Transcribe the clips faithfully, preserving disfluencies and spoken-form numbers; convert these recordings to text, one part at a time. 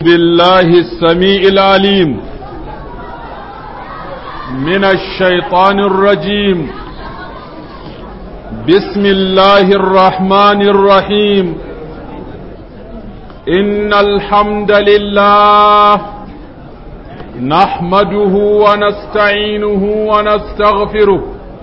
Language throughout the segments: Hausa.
بالله السميع العليم من الشيطان الرجيم. بسم الله الرحمن الرحيم. إن الحمد لله نحمده ونستعينه ونستغفره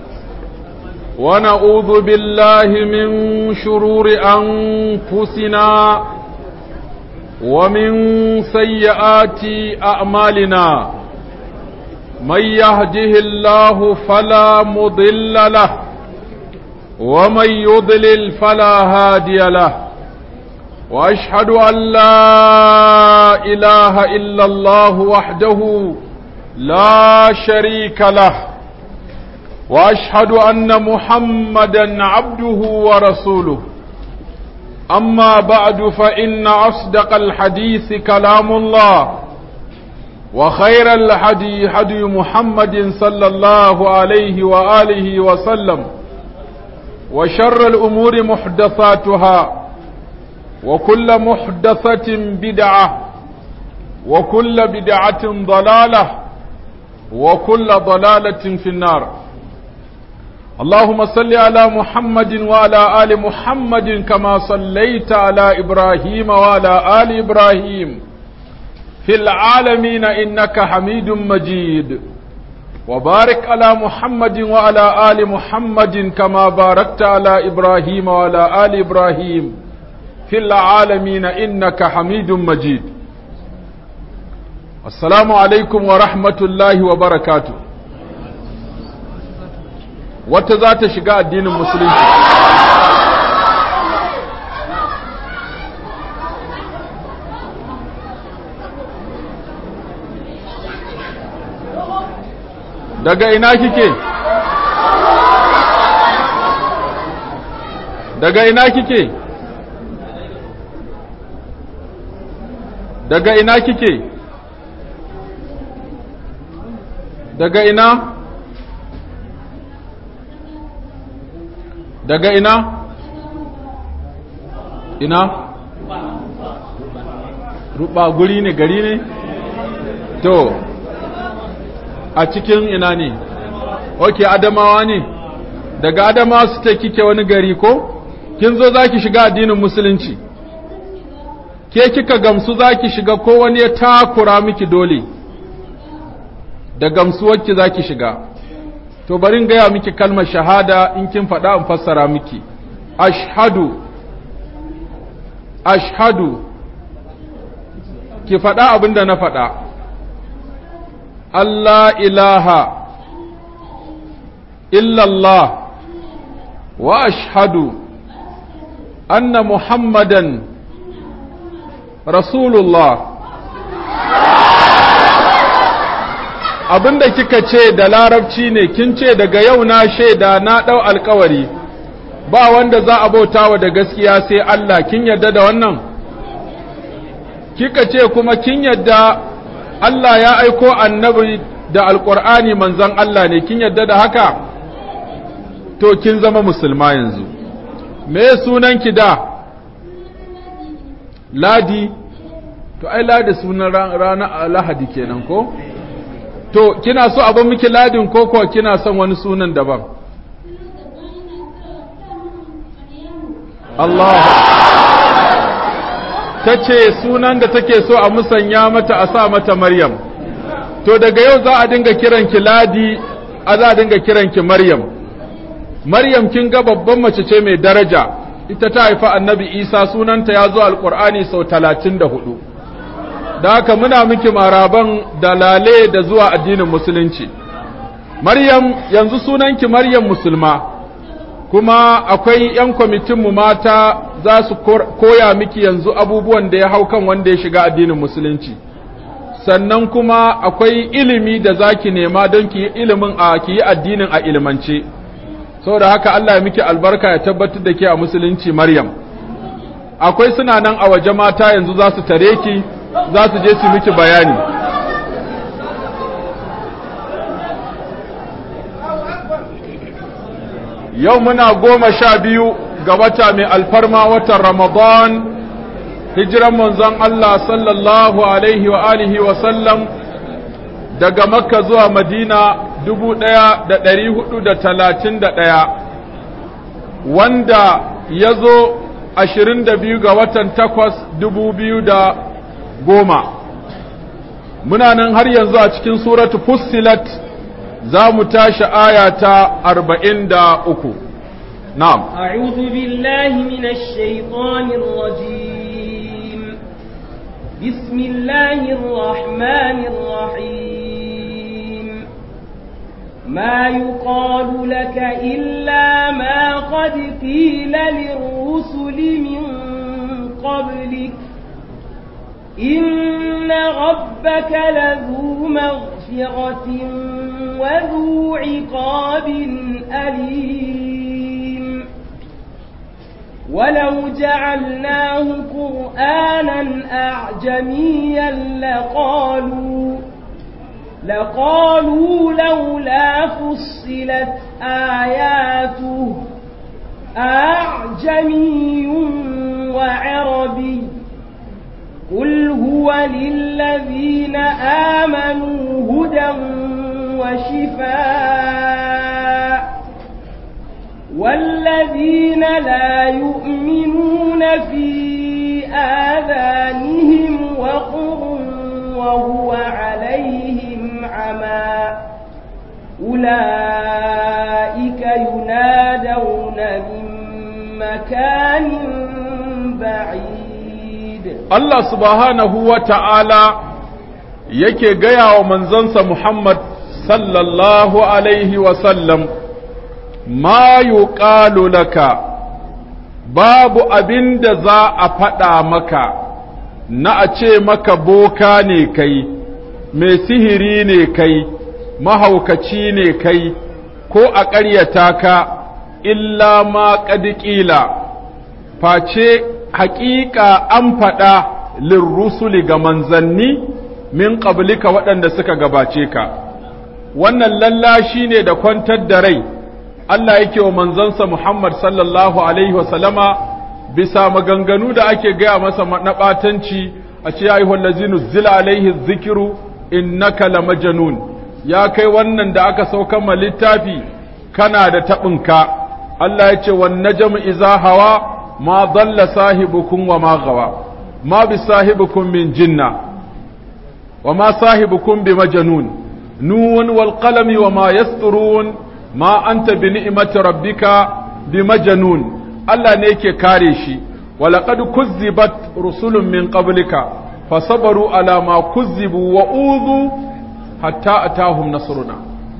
ونعوذ بالله من شرور أنفسنا ومن سيئات أعمالنا. من يهده الله فلا مضل له ومن يضلل فلا هادي له. وأشهد أن لا إله إلا الله وحده لا شريك له. وأشهد أن محمدا عبده ورسوله. أما بعد فإن أصدق الحديث كلام الله، وخير الهدي هدي محمد صلى الله عليه وآله وسلم، وشر الأمور محدثاتها، وكل محدثة بدعة، وكل بدعة ضلالة، وكل ضلالة في النار. اللهم صل على محمد وعلى آل محمد كما صليت على إبراهيم وعلى آل إبراهيم في العالمين إنك حميد مجيد. وبارك على محمد وعلى آل محمد كما باركت على إبراهيم وعلى آل إبراهيم في العالمين إنك حميد مجيد. السلام عليكم ورحمة الله وبركاته. wata za ta shiga addinin musulunci daga ina kike daga ina kike daga ina kike daga ina daga ina ina ruba guri ne gari ne to a cikin ina ne oke adamawa ne daga adamawa su ta kike wani gari ko kin zo zaki shiga addinin musulunci ke kika gamsu zaki shiga ko wani ya takura miki dole da gamsuwarki zaki shiga to bari in gaya miki kalmar shahada in kin faɗa in fassara miki. Ashhadu ashhadu ki faɗa abinda na faɗa. Allah ilaha illallah wa ashhadu anna Muhammadan Rasulullah. abinda kika ce da larabci ne kin ce daga yau na shaida na dau alkawari ba wanda za a bautawa da gaskiya sai Allah. Kin yadda da wannan? Kika ce kuma kin yadda Allah ya aiko annabi da alqur'ani manzon Allah ne. Kin yadda da haka? To kin zama musulma yanzu. Me sunan ki da? Ladi. To ai Ladi sunan rana Lahadi kenan ko? To, kina so abin miki ladin koko kina son wani sunan daban? Allah. Ta ce sunan da take so a musanya mata a sa mata Maryam. To, daga yau za a dinga kiranki Ladi, a za a dinga kiranki Maryam. Maryam kin ga babban mace ce mai daraja, ita ta haifa annabi Isa sunanta ya zo Alƙur'ani sau talatin da hudu. Da haka muna miki maraban dalale da zuwa addinin musulunci. Maryam yanzu sunanki Maryam musulma, kuma akwai ‘yan kwamitinmu mata za su koya miki yanzu abubuwan da ya hau kan wanda ya shiga addinin musulunci. Sannan kuma akwai ilimi da za ki nema don ki yi ilimin a ki yi addinin a ilimance. Saboda haka Allah ya miki albarka ya tabbatar da ke a musulunci Maryam. Akwai suna nan a waje mata yanzu za su tare ki, za su je su miki bayani. Yau muna goma sha biyu ga wata mai alfarma watan Ramadan hijiran manzon Allah sallallahu alaihi wa alihi wa sallam daga Makka zuwa Madina dubu ɗaya da ɗari hudu da talatin da ɗaya, wanda ya zo ashirin da biyu ga watan takwas dubu biyu da goma. Muna nan har yanzu a cikin suratu Fussilat za mu tashi aya ta arba'in da uku. Na'am. A'udhu billahi minash shaitanir rajim. Bismillahir rahmanir rahim. Ma yuqalu laka illa ma qad qila lirrusuli min qablik. إن ربك لذو مغفرة وذو عقاب أليم ولو جعلناه قرآنا أعجميا لقالوا لقالوا لولا فصلت آياته أعجمي وعربي قل هو للذين آمنوا هدى وشفاء والذين لا يؤمنون في آذانهم وقر وهو عليهم عمى أولئك ينادون من مكان بعيد. Allah subhanahu wa ta'ala yake gaya wa manzansa Muhammad sallallahu alaihi wasallam, ma yuqalu laka, babu abin da za a faɗa maka na a ce maka boka ne kai, mai sihiri ne kai, mahaukaci ne kai, ko a ƙaryata ka, illa ma ƙadiƙila, face haƙiƙa an faɗa lirrusuli ga manzanni min ƙablika waɗanda suka gabace ka. Wannan lallashi ne da kwantar da rai Allah yake wa manzansa Muhammad sallallahu alaihi wasallama bisa maganganu da ake gaya masa na ɓatanci a ce ya yi wallazinu zila alaihi zikiru innaka la majnun, ya kai wannan da aka saukan ma littafi kana da taɓinka. Allah ya ce wan najmu iza hawa ما ضل صاحبكم وما غوى ما بصاحبكم من جنة وما صاحبكم بمجنون نون والقلم وما يسطرون ما أنت بنعمة ربك بمجنون الله نيكي كاريشي ولقد كذبت رسل من قبلك فصبروا على ما كذبوا وأوذوا حتى أتاهم نصرنا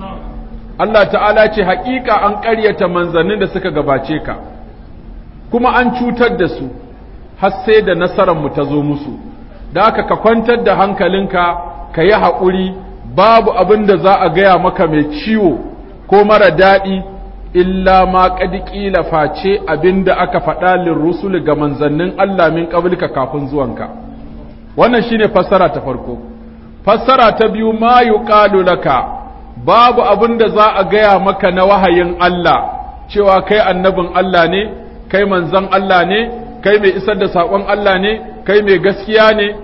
الله تعالى ce haƙiƙa an ƙaryata manzannin da suka gabace ka kuma an cutar da su har sai da nasararmu ta zo musu, da haka ka kwantar da hankalinka ka yi haƙuri, babu abin da za a gaya maka mai ciwo ko mara daɗi illa ma ƙadiƙila face abin da aka faɗa lirrusul ga manzannin Allah min ƙablika kafin zuwanka. Wannan shine fassara ta farko. Fassara ta biyu, ma yuqalu laka, babu abin da za a gaya maka na wahayin Allah cewa kai annabin Allah ne, kai manzan Allah ne, kai mai isar da saƙon Allah ne, kai mai gaskiya ne,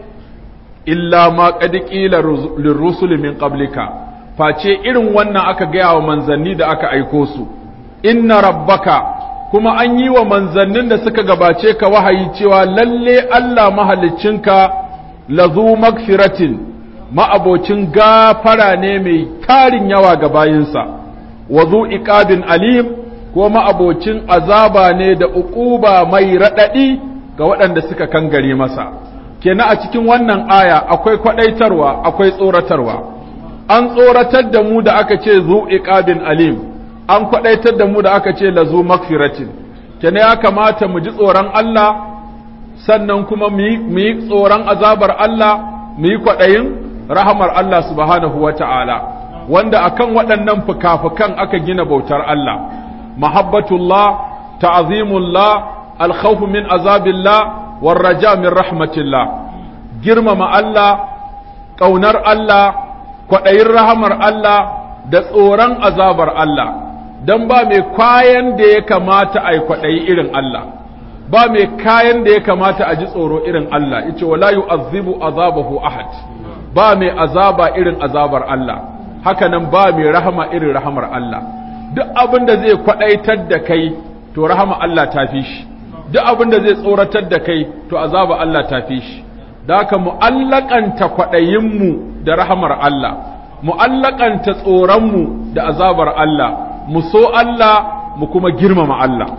illa ma qad qila lirrusul min qablika, face irin wannan aka gaya wa manzanni da aka aiko su. Inna rabbaka, kuma an yi wa manzannin da suka gabace ka wahayi cewa lalle Allah mahaliccinka lazu magfiratin, ma'abocin gafara ne mai tarin yawa ga bayinsa, wa zu iqabin alim, ko ma'abocin azaba ne da uquba mai raɗaɗi ga waɗanda suka kangare masa. Kenan a cikin wannan aya akwai kwaɗaitarwa, akwai tsoratarwa. An tsoratar da mu da aka ce zu iqabin alim, an kwaɗaitar da mu da aka ce lazu magfiratin. Kenan ya kamata mu ji tsoron Allah, sannan kuma mu yi tsoron azabar Allah, mu yi kwaɗayin rahamar Allah subhanahu wa ta'ala, wanda akan waɗannan fuka-fukan aka gina bautar Allah. Mahabbatullah, ta'azimullah, alkhawfu min azabillah, warraja min rahmatillah. Girmama Allah, ƙaunar Allah, kwaɗayin rahamar Allah, da tsoron azabar Allah, don ba mai kwayan da ya kamata a yi kwaɗayi irin Allah. ba mai kayan da ya kamata a ji tsoro irin Allah, yace wala yu'azzibu azabahu ahad, ba mai azaba irin azabar Allah, haka nan ba mai rahama irin rahamar Allah. Duk abin da zai kwadaitar da kai to rahama Allah ta fi shi, duk abin da zai tsoratar da kai to azaba Allah ta fi shi. Da haka mu'allakanta kwaɗayinmu da rahamar Allah, mu'allakanta tsoronmu da azabar Allah, mu so Allah mu kuma girmama Allah.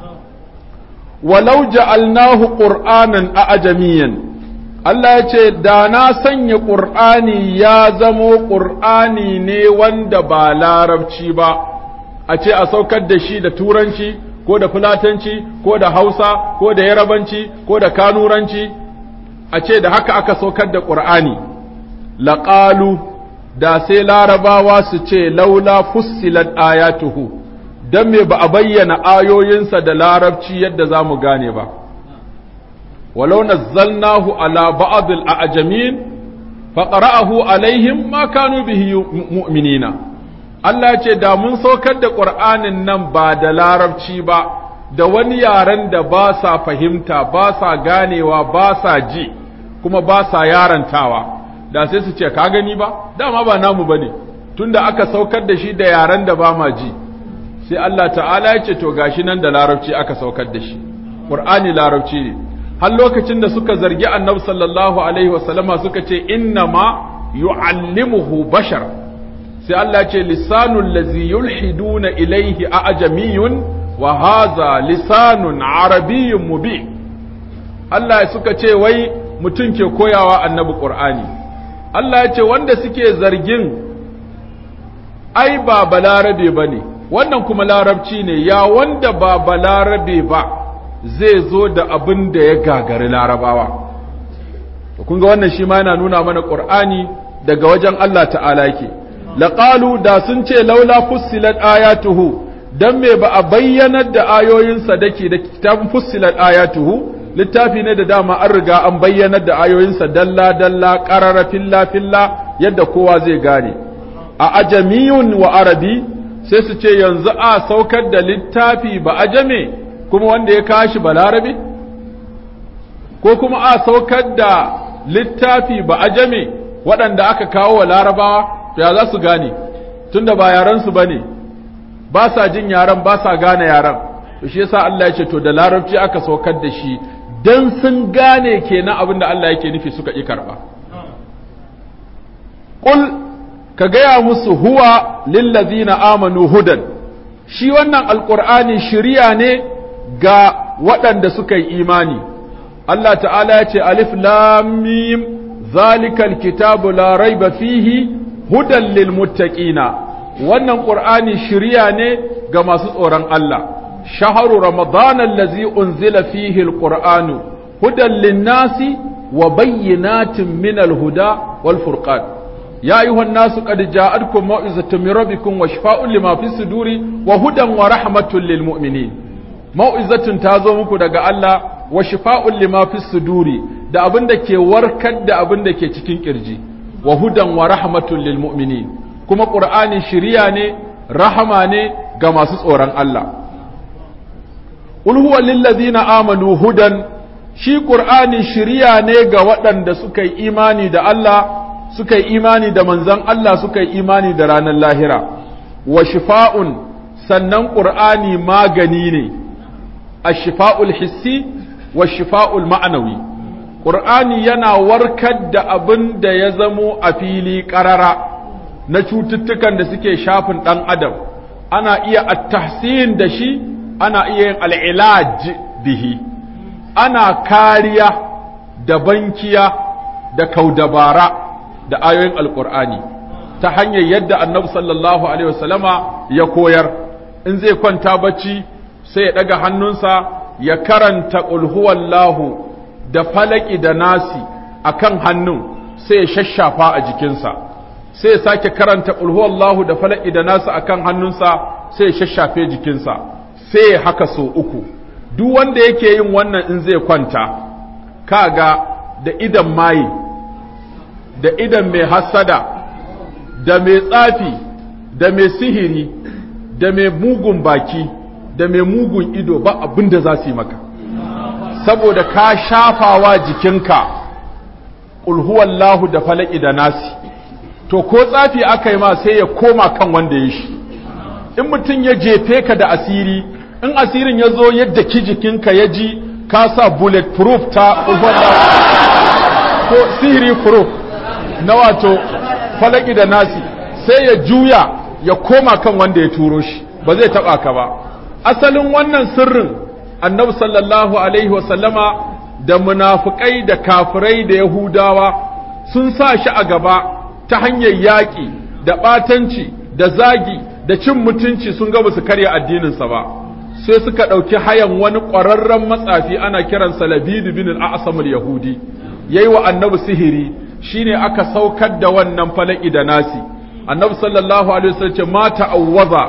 Walau ja'alnahu qur'anan a'jamiyan, Allah ya ce da na sanya ƙur'ani ya zamo ƙur'ani ne wanda ba larabci ba, a ce a saukar da shi da turanci ko da fulatanci ko da hausa ko da yarabanci ko da kanuranci, a ce da haka aka saukar da ƙur'ani, laƙalu da sai larabawa su ce laula fussilat ayatuhu, don me ba a bayyana ayoyinsa da larabci yadda za mu gane ba. walau nazzalnahu ala ba'd al-a'jamin faqra'ahu alaihim ma kanu bihi mu'minina. Allah ya ce da mun saukar da ƙur'anin nan ba da larabci ba, da wani yaren da ba sa fahimta, ba sa ganewa, ba sa ji, kuma ba sa yarantawa, da sai su ce ka gani ba, dama ba namu bane, tunda aka saukar da shi da yaren da ba ma ji. Sai Allah ta'ala ya ce to gashi nan da larabci aka saukar da shi, ƙur'ani larabci ne. Har lokacin da suka zargi annabi sallallahu alaihi wasallama suka ce inna ma yu'allimuhu bashar, sai Allah ce lisanul ladzi yulhiduna ilaihi a'jamiyun wa hadha lisanun arabiyyun mubin. Allah suka ce wai mutum ke koyawa annabi Qur'ani. Allah ya ce wanda suke zargin ai ba balarabe bane, wannan kuma larabci ne, ya wanda ba balarabe ba zai zo da abin da ya gagari larabawa. Kun ga wannan shi ma yana nuna mana Qur'ani daga wajen Allah ta'ala yake. Laqalu da sun ce laula fussilat ayatuhu, dan me ba a bayyanar da ayoyinsa dake da kitabun fussilat ayatuhu, littafi ne da dama an riga an bayyanar da ayoyinsa dalla dalla qarara filla filla yadda kowa zai gane. A ajamiyun wa arabi, sai su ce yanzu a saukar da littafi ba ajame kuma wanda ya kashi balarabe, ko kuma a saukar da littafi ba ajame waɗanda aka kawo wa larabawa, to ya za su gane tunda ba yaransu ba ne, ba sa jin yaran, ba sa gane yaran. To shi yasa Allah ya ce to da larabci aka saukar da shi dan sun gane kenan abin da Allah yake nufi suka ƙi karɓa. Qul ka gaya musu huwa lillazina amanu hudan, shi wannan alqur'ani shiriya ne ga waɗanda suka yi imani. Allah ta'ala ya ce alif lam mim zalikal kitabu la raiba fihi hudan lil muttaqina, wannan qur'ani shiriya ne ga masu tsoron Allah. Shahru ramadan allazi unzila fihi alqur'anu hudan lin nasi wa bayyinatin min alhuda wal furqan. يا أيها الناس قد جاءتكم موعظة من ربكم وشفاء لما في الصدور وهدى ورحمة للمؤمنين. موعظة تازو muku daga Allah wa shifa'un lima fi suduri, da abin da ke warkar da abin da ke cikin kirji, wa hudan wa rahmatun lil mu'minin, kuma qur'ani shiriya ne, rahama ne ga masu tsoron Allah. Qul huwa lil ladina amanu hudan, shi qur'ani shiriya ne ga waɗanda suka yi imani da Allah, suka yi imani da manzon Allah, suka yi imani da ranar lahira. Wa shifa'un, sannan qur'ani magani ne, ash-shifa'ul hissi wa shifa'ul ma'anawi. Qur'ani yana warkar da abin da ya zamo a fili ƙarara na cututtukan da suke shafin ɗan adam, ana iya at-tahsin da shi, ana iya yin al-ilaj bihi, ana kariya da bankiya da kaudabara da ayoyin alkur'ani ta hanyar yadda annabi sallallahu alaihi wasallama ya koyar. In zai kwanta bacci sai ya daga hannunsa ya karanta qul huwallahu da falaki da nasi akan hannun, sai ya shashafa a jikinsa, sai ya sake karanta qul huwallahu da falaki da nasi akan hannunsa, sai ya shashafe jikinsa, sai ya haka so uku. Duk wanda yake yin wannan in zai kwanta, kaga da idan maye, da idan mai hassada, da mai tsafi, da mai sihiri, da mai mugun baki, da mai mugun ido, ba abin da za su yi maka. saboda ka shafawa jikinka qul huwallahu da falaki da nasi to ko tsafi aka yi ma sai ya koma kan wanda ya shi. In mutum ya jefe ka da asiri, in asirin ya zo yadda ki jikinka ya ji ka sa bullet proof ta ko sihiri proof na wato falaki da nasi, sai ya juya ya koma kan wanda ya turo shi, ba zai taba ka ba. Asalin wannan sirrin annabi sallallahu alaihi wasallama da munafikai da kafirai da yahudawa sun sa shi a gaba ta hanyar yaƙi da ɓatanci da zagi da cin mutunci, sun ga su karya addininsa ba, sai suka ɗauki hayan wani ƙwararren matsafi ana kiransa Labid bin al-A'sam al-Yahudi, yayi wa annabi sihiri, shine aka saukar da wannan falaki da nasi. Annabi sallallahu alaihi wasallam ce ma ta'awwaza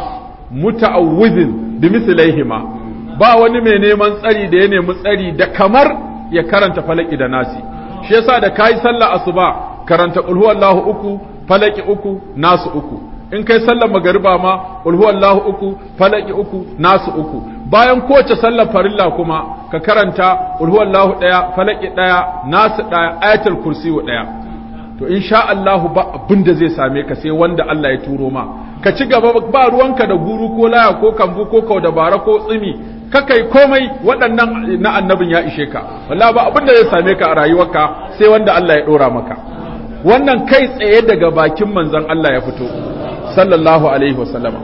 muta'awwidin bimithlaihima, ba wani mai neman tsari da ya nemi tsari da kamar ya karanta falaki da nasi. Shi yasa da kai sallah asuba karanta qul huwallahu uku, falaki uku, nasu uku. In kai sallar magariba ma qul huwallahu uku, falaki uku, nasu uku. Bayan kowace sallar farilla kuma ka karanta qul huwallahu daya, falaki daya, nasu daya, ayatul kursiyu daya. To insha Allah ba abin da zai same ka sai wanda Allah ya turo ma. Ka ci gaba ba ruwanka da guru ko laya ko kambu ko kau dabara ko tsimi, kakai komai waɗannan na annabin ya ishe ka. Wallahi ba abin da zai same ka a rayuwarka sai wanda Allah ya dora maka. Wannan kai tsaye daga bakin manzon Allah ya fito sallallahu alaihi wasallama.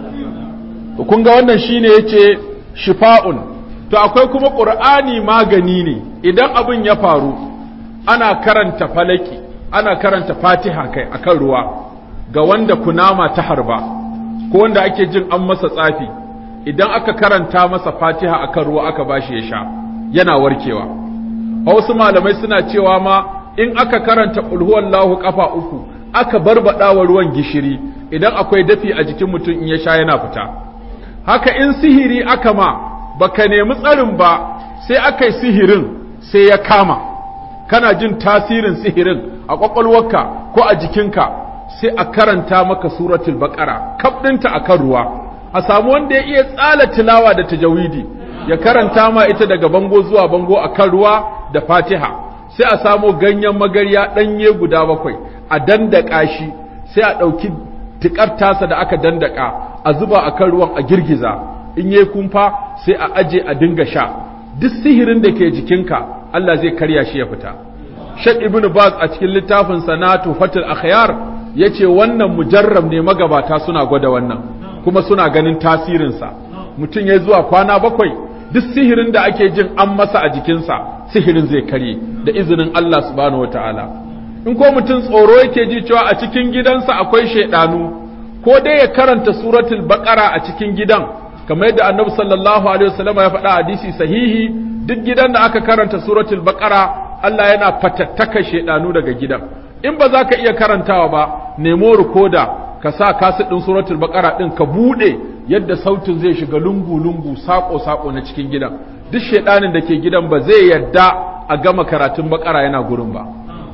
To kun ga wannan shine yace shifa'un. To akwai kuma Qur'ani magani ne. Idan abin ya faru ana karanta falaki, ana karanta Fatiha kai akan ruwa ga wanda kunama ta harba ko wanda ake jin an masa tsafi, idan aka karanta masa Fatiha akan ruwa aka bashi ya sha yana warkewa. Wasu malamai suna cewa ma in aka karanta qul huwallahu kafa uku aka barbada wa ruwan gishiri, idan akwai dafi a jikin mutum in ya sha yana fita. Haka in sihiri aka ma baka nemi tsarin ba sai aka yi sihirin sai ya kama, kana jin tasirin sihirin a kwakwalwarka ko a jikinka, sai a karanta maka suratul baqara kabdinta akan ruwa, a samu wanda ya iya tsala tilawa da tajawidi ya karanta ma ita daga bango zuwa bango akan ruwa da Fatiha, sai a samu ganyen magarya danye guda bakwai a dandaka shi, sai a dauki tikar tasa da aka dandaka a zuba akan ruwan a girgiza, in yayi kumfa sai a aje a dinga sha. Duk sihirin da ke jikinka Allah zai karya shi ya fita. Sheikh Ibn Baz a cikin littafin Sanatu Fatul Akhyar yace wannan mujarrab ne, magabata suna gwada wannan kuma suna ganin tasirinsa. Mutum ya zuwa kwana bakwai duk sihirin da ake jin an masa a jikinsa sihirin zai karye da izinin Allah subhanahu wataala. In ko mutum tsoro yake ji cewa a cikin gidansa akwai shaidanu, ko dai ya karanta suratul baqara a cikin gidan kamar yadda Annabi sallallahu alaihi wasallam ya faɗa hadisi sahihi, duk gidan da aka karanta suratul baqara Allah yana fatattaka shaidanu daga gidan. In ba za ka iya karantawa ba, nemo rikoda ka sa kaset ɗin suratul baqara ɗin ka buɗe yadda sautin zai shiga lungu-lungu saƙo-saƙo na cikin gidan. Duk shaidanin da ke gidan ba zai yarda a gama karatun baqara yana gurin ba.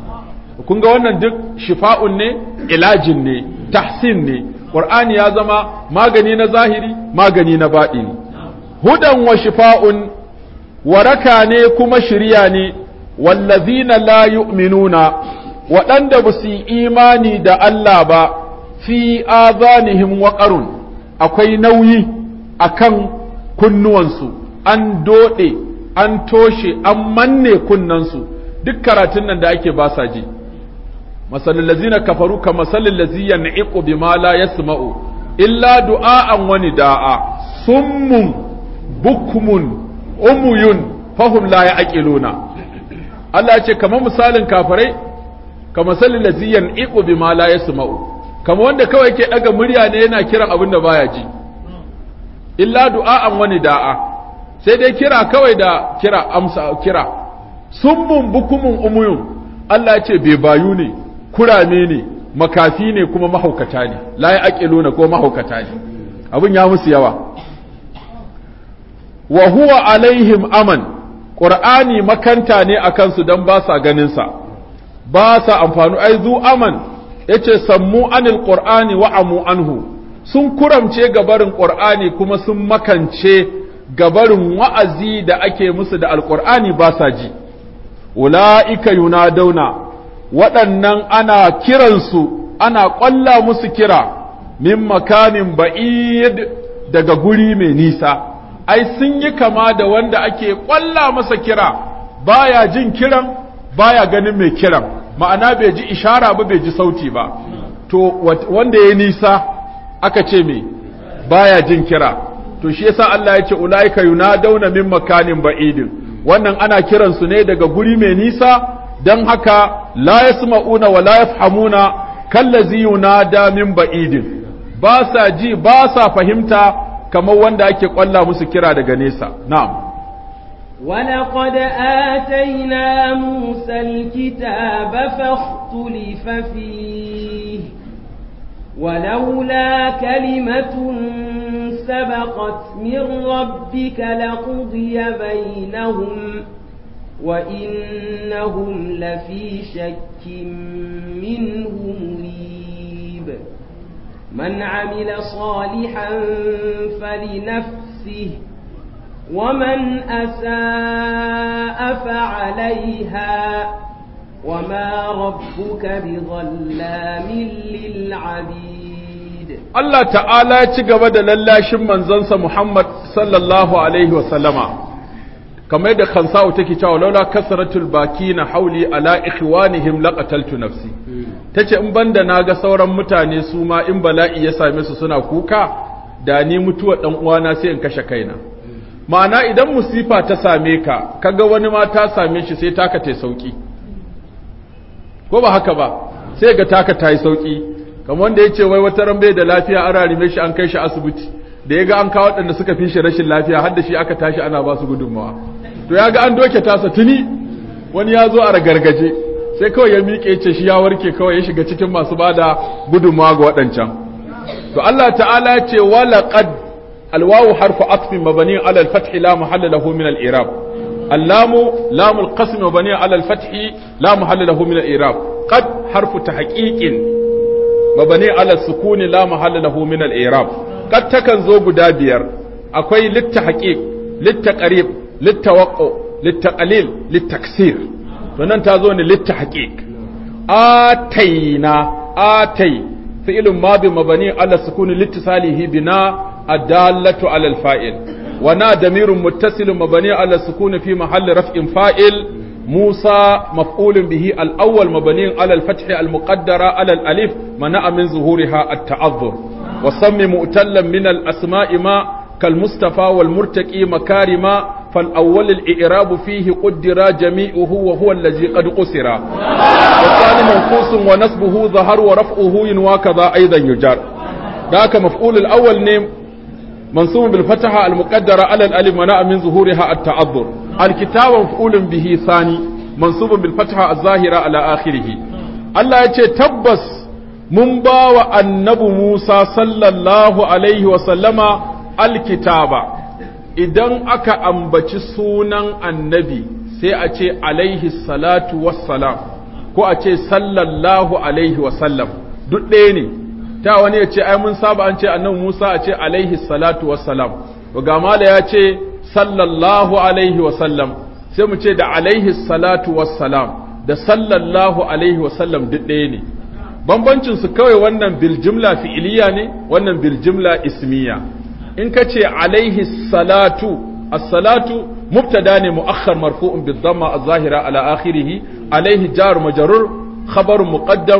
Kun ga wannan duk shifa'un ne, ilajin ne, tahsin ne. Qur'ani ya zama magani na zahiri, magani na baɗini. Hudan wa shifa'un, waraka ne kuma shiriya ne, wallazina la yu'minuna, waɗanda ba su yi imani da Allah ba, fi azanihim waqarun, akwai nauyi akan kunnuwansu, an doɗe, an toshe, an manne kunnansu, duk karatun nan da ake ba sa ji. Masalul lazina kafaru ka masalul lazi yan'iqu bima la yasma'u illa du'a'an wa nida'a, summun bukmun umuyun fahum la ya'qiluna. Allah ya ce kamar misalin kafirai ka masalul lazi yan'iqu bima la yasma'u, kamar wanda kawai yake daga murya ne yana kiran abin da baya ji. Illa du'a'an wa nida'a, sai dai kira kawai da kira amsa kira. Summun bukumun umuyun, Allah ya ce bai bayu ne, kurame ne, makafi ne kuma mahaukata ne, la ya'qiluna ko mahaukata ne. Abin ya musu yawa. Wa huwa alaihim aman, Qur'ani makanta ne akan su dan ba sa ganin sa, ba sa amfanu. Ai zu aman yace sammu anil qur'ani wa amu anhu, sun kuramce ga barin qur'ani kuma sun makance gabarin wa'azi da ake musu da alqur'ani ba sa ji ulaika yunaduna waɗannan ana kiransu ana ƙwalla musu kira min makamin ba'id daga guri mai nisa ai sun yi kama da wanda ake ƙwalla masa kira baya jin kiran baya ganin mai kiran ma'ana bai ji ishara ba bai ji sauti ba to wanda ya nisa aka ce me baya jin kira to shi yasa Allah ya ce ulaika yunadawna min makanin ba'id wannan ana kiransu ne daga guri mai nisa dan haka la yasma'una wa la yafhamuna kallazi yunada min ba'idin ba sa ji ba sa fahimta kamar wanda ake kwalla musu kira daga nesa na'am ولقد آتينا موسى الكتاب فاختلف فيه ولولا كلمة سبقت من ربك لقضي بينهم وإنهم لفي شك منه مريب من عمل صالحا فلنفسه ومن أساء فعليها وما ربك بظلام للعبيد الله تعالى يتقبل للاشم من زنس محمد صلى الله عليه وسلم kamar yadda khansa'u take cewa laula kasratul bakina hauli ala ikhwanihim laqataltu nafsi tace in banda naga sauran mutane su ma in bala'i ya same su suna kuka da ni mutuwa dan uwana sai in kashe kaina ma'ana idan musifa ta same ka kaga wani ma ta same shi sai taka tai sauki ko ba haka ba sai ga taka tai sauki kamar wanda yace wai wata ran bai da lafiya an rarime shi an kai shi asibiti da yaga an kawo waɗanda suka fi shi rashin lafiya har da shi aka tashi ana ba su gudunmawa to ya ga an doke tasa tuni wani ya zo a ragargaje sai kawai ya miƙe ce shi ya warke kawai ya shiga cikin masu bada gudunmawa ga waɗancan to Allah ta'ala ya ce wala qad alwawu harfu atfin mabani ala al-fath la mahalla lahu min al-i'rab allamu lam al-qasm mabani ala al-fath la mahalla lahu min al-i'rab qad harfu tahqiqin mabani ala al-sukun la mahalla lahu min al-i'rab qad takan zo guda biyar akwai littahqiq littaqrib littawaqqu littaqlil littaksir to nan ta zo ne littahqiq ataina atay fi'lun madi mabni ala sukun litisalihi bina adallatu ala alfa'il wa na damirun muttasilun mabni ala sukun fi mahalli raf'in fa'il موسى مفعول به الأول مبني على الفتح المقدرة على الألف منع من ظهورها التعذر وسم مؤتلا من الأسماء ما كالمصطفى والمرتقي مكارما فالأول الإعراب فيه قدر جميعه وهو الذي قد قصر والثاني منقوص ونصبه ظهر ورفعه وكذا أيضا يجار ذاك مفعول الأول نيم منصوب بالفتحة المقدرة على الألف منع من ظهورها التعذر الكتاب مفعول به ثاني منصوب بالفتحة الظاهرة على آخره الله يتي تبس من باو النبي موسى صلى الله عليه وسلم الكتاب idan aka ambaci sunan annabi sai a ce alaihi salatu wassalam ko a ce sallallahu alaihi wasallam duk ɗaya ne ta wani ya ce ai mun saba an ce annabi Musa a ce alaihi salatu wassalam to ga mala ya ce sallallahu alaihi wasallam sai mu ce da alaihi salatu wassalam da sallallahu alaihi wasallam duk ɗaya ne bambancin su kawai wannan bil jumla fi'iliya ne wannan bil jumla ismiya in ka ce alaihi salatu as-salatu mubtada ne mu'akhkhar marfu'un bid damma az-zahira ala akhirih alaihi jar majrur khabar muqaddam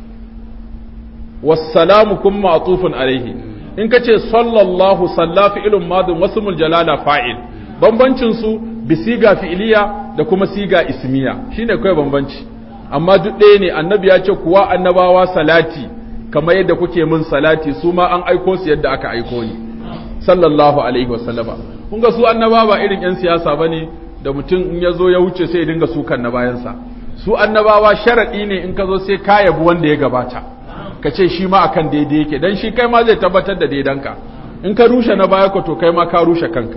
was-salamu kum ma'tufun alaihi in ka ce sallallahu salla fi'ilun madin wasmul jalala fa'il bambancin su bi siga fi'iliya da kuma siga ismiya shine kai bambanci amma duk ɗaya ne annabi ya ce kuwa annabawa salati kamar yadda kuke min salati su ma an aiko su yadda aka aiko ni sallallahu alaihi wasallama kun ga su annaba ba irin yan siyasa bane da mutum in yazo ya wuce sai ya dinga sukan na bayansa su annabawa sharadi ne in ka zo sai ka yabi wanda ya gabata ka ce shi ma akan daidai yake dan shi kai ma zai tabbatar da daidanka in ka rushe na baya ka to kai ma ka rushe kanka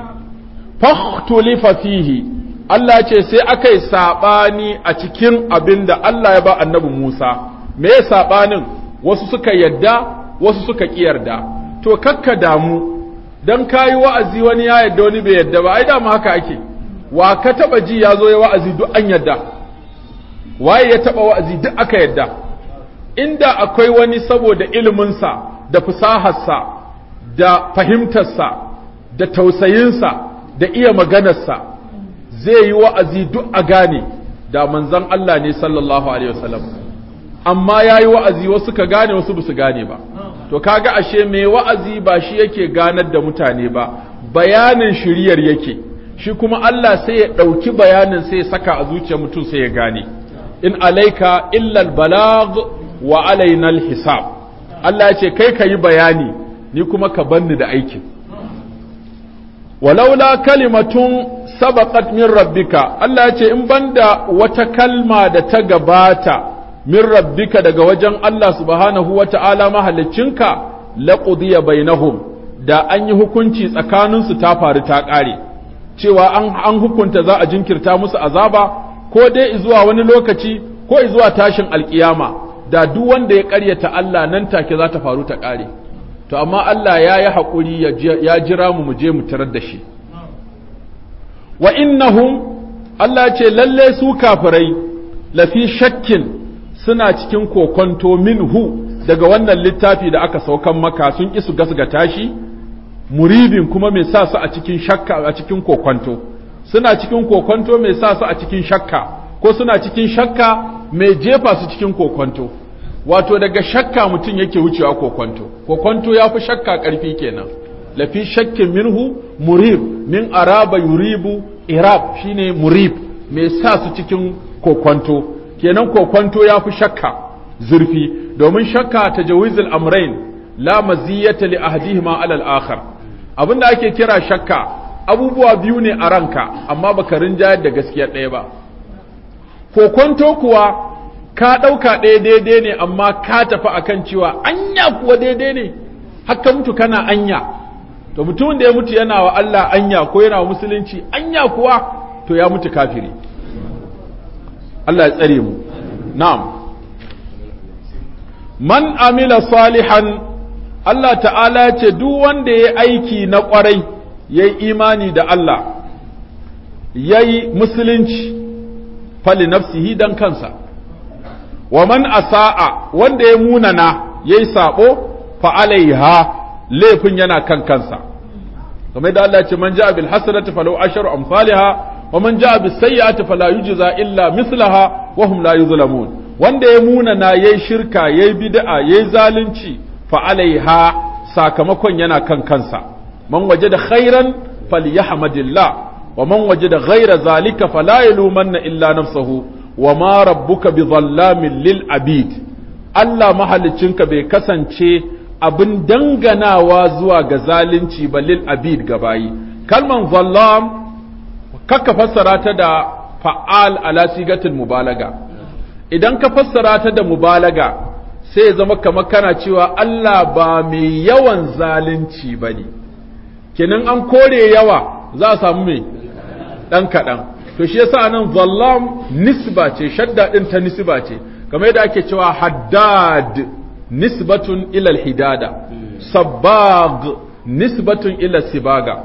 fahtulifa fihi Allah ce sai akai sabani a cikin abinda Allah ya ba annabi Musa me ya sabanin wasu suka yadda wasu suka kiyarda to kakka damu dan kayi wa'azi wani ya yadda wani bai yadda ba ai da ma haka ake wa ka taba ji yazo ya wa'azi duk an yadda waye ya taba wa'azi duk aka yadda inda akwai wani saboda ilimin sa da fasahar sa da fahimtar sa da tausayin sa da iya maganar sa zai yi wa'azi duk a gane da manzon Allah ne sallallahu alaihi wasallam amma yayi wa'azi wasu ka gane wasu basu gane ba to kaga ashe mai wa'azi ba shi yake ganar da mutane ba bayanin shiriyar yake shi kuma Allah sai ya dauki bayanin sai ya saka a zuciyar mutum sai ya gane in alaika illa albalagh wa alaina alhisab Allah ya ce kai kayi bayani ni kuma ka banni da aikin walaula kalimatun sabaqat min rabbika Allah ya ce in banda wata kalma da ta gabata min rabbika daga wajen Allah subhanahu wa ta'ala mahaliccinka laqudiya bainahum da an yi hukunci tsakaninsu ta faru ta ƙare cewa an, an hukunta za a jinkirta musu azaba ko dai zuwa wani lokaci ko zuwa tashin alkiyama da duk wanda ya ƙaryata Allah nan take za ta faru ta ƙare to amma Allah ya yi haƙuri ya jira mu mu je mu tarar da shi wa innahum Allah ce lalle su kafirai lafi shakkin suna cikin kokonto minhu daga wannan littafi da aka saukan maka sun ƙi su gasgata shi muribin kuma mai sa su a cikin shakka a cikin kokonto suna cikin kokonto mai sa su a cikin shakka ko suna cikin shakka mai jefa su cikin kokonto wato daga shakka mutum yake wucewa kokonto kokonto ya fi shakka ƙarfi kenan lafi shakkin minhu murib min araba yuribu irab shine murib mai sa su cikin kokonto kenan kokonto ya fi shakka zurfi domin shakka tajawizul amrayn la maziyata li ahdihima ala al-akhar abinda ake kira shakka abubuwa biyu ne a ranka amma baka rinjayar da gaskiya ɗaya ba kokonto kuwa ka ɗauka ɗaya daidai ne amma ka tafi akan cewa anya kuwa daidai ne haka mutu kana anya to mutumin da ya mutu yana wa Allah anya ko yana wa musulunci anya kuwa to ya mutu kafiri Allah ya tsare mu na'am man amila salihan Allah ta'ala ya ce duk wanda ya aiki na kwarai yayi imani da Allah yayi musulunci fali nafsihi dan kansa wa man asa'a wanda ya munana yayi sabo fa alaiha laifin yana kan kansa kamar da Allah ya ce man ja'a bil hasanati falahu asharu amsalha wa man ja'a bis sayyi'ati fala yujza illa mithlaha wa hum la yuzlamun wanda ya munana yayi shirka yayi bid'a yayi zalunci fa alaiha sakamakon yana kan kansa man wajada khairan falyahmadillah wa man wajada ghayra zalika fala yalumanna illa nafsuhu wa ma rabbuka bidhallamin lil abid Allah mahaliccinka bai kasance abin danganawa zuwa ga zalunci ba lil abid gabayi kalman zallam kakka fassara ta da fa'al ala sigatul mubalaga idan ka fassara ta da mubalaga sai ya zama kamar kana cewa Allah ba mai yawan zalunci bane kenan an kore yawa za a samu mai dan kadan to shi yasa nan zallam nisba ce shadda din ta nisba ce kamar yadda ake cewa haddad nisbatun ila alhidada sabbag nisbatun ila sibaga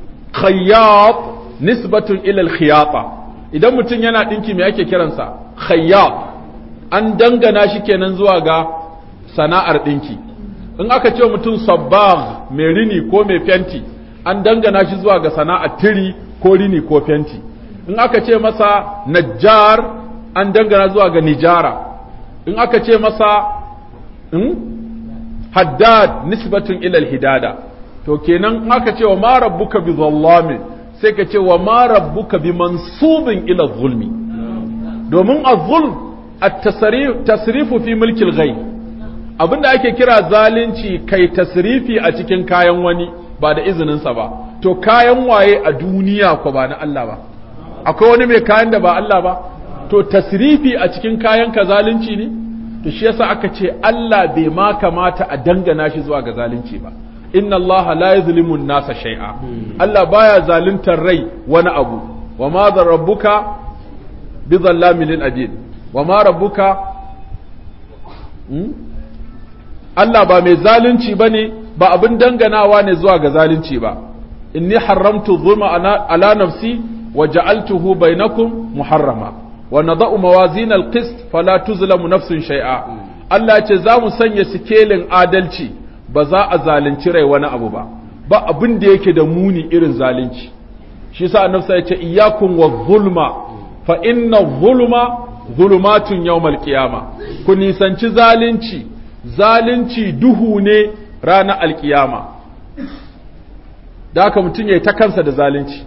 khayyat nisbatun ila alkhiyata idan mutum yana dinki me ake kiransa khayyat an dangana shi kenan zuwa ga sana'ar dinki in aka ce mutum sabbag mai rini ko mai fenti an dangana shi zuwa ga sana'ar tiri ko rini ko fenti in aka ce masa najjar an dangana zuwa ga nijara in aka ce masa in haddad nisbatun ila alhidada to kenan in aka ce wa ma rabbuka bi zallamin sai ka ce wa ma rabbuka bi mansubin ila zulmi domin az-zulm at-tasrif tasrifu fi mulki al-ghayr abinda ake kira zalunci kai tasrifi a cikin kayan wani ba da izinin sa ba to kayan waye a duniya ko ba na Allah ba akwai wani mai kayan da ba Allah ba to tasrifi a cikin kayan ka zalunci ne to shi yasa aka ce Allah bai ma kamata a dangana shi zuwa ga zalunci ba inna Allah la yuzlimu an-nasa shay'a Allah baya zaluntar rai wani abu wa ma rabbuka bi dhallamin lil abid wa ma rabbuka Allah ba mai zalunci bane ba abin danganawa ne zuwa ga zalunci ba inni haramtu dhulma ala nafsi wa ja'altuhu bainakum muharrama wa nada'u mawazin al-qist fala tuzlamu nafsun shay'a Allah ce za mu sanya sikelin adalci ba za a zalunci rai wani abu ba ba abin da yake da muni irin zalunci shi sa annabi sai ya ce iyyakum wadh-dhulma fa inna adh-dhulma dhulumatun yawmal qiyama ku nisanci zalunci zalunci duhu ne ranar alkiyama da haka mutum ya yi ta kansa da zalunci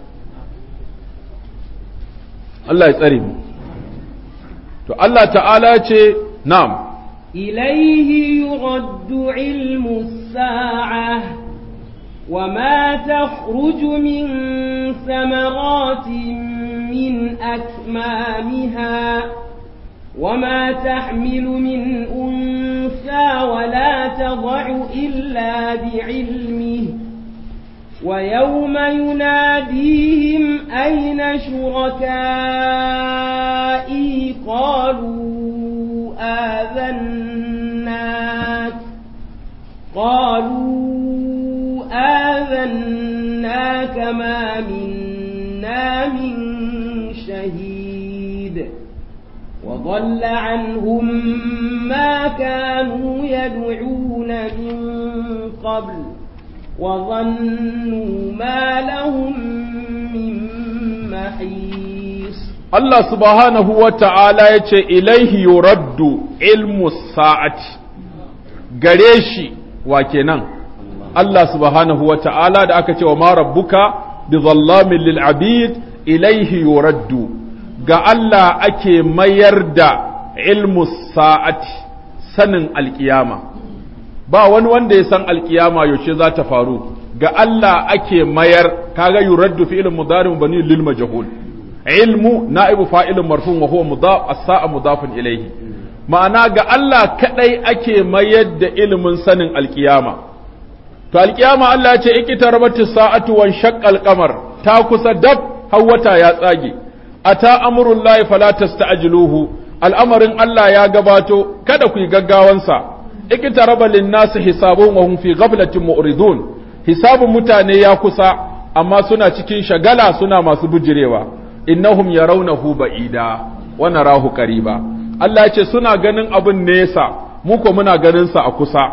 Allah ya tsare mu to Allah ta'ala ce na'am ilaihi yuraddu ilmu as-sa'ah وما تخرج من ثمرات من أكمامها وما تحمل من أنثى ولا تضع إلا بعلمه ويوم يناديهم أين شركائي قالوا آذناك قالوا آذناك ما منا من شهيد وضل عنهم ما كانوا يدعون من قبل وظنوا ما لهم من محيص الله سبحانه وتعالى يتي إليه يرد علم الساعة قريشي وكنان الله سبحانه وتعالى da aka ce wa ma rabbuka bi zallamin lil abid ilaihi yuraddu ga Allah ake mayar da ilmu sa'ati sanin alkiyama ba wani wanda ya san alkiyama yaushe za ta faru ga Allah ake mayar kaga yuraddu fi ilmu mudari bani lil majhul ilmu na'ibu fa'ilun marfu wa huwa mudaf as-sa'a mudafun ilayhi ma'ana ga Allah kadai ake mayar da ilimin sanin alkiyama to alkiyama Allah ya ce ikitarabati sa'atu wan shaqqal qamar ta kusa dab har wata ya tsage ata amrullahi fala tasta'jiluhu al'amarin Allah ya gabato kada ku yi gaggawansa ikitaraba lin-nasi hisabuhum wa hum fi ghaflatin mu'ridun hisabun mutane ya kusa amma suna cikin shagala suna masu bujirewa innahum yarawnahu ba'ida wa narahu qariba Allah ya ce suna ganin abin nesa mu ko muna ganin sa a kusa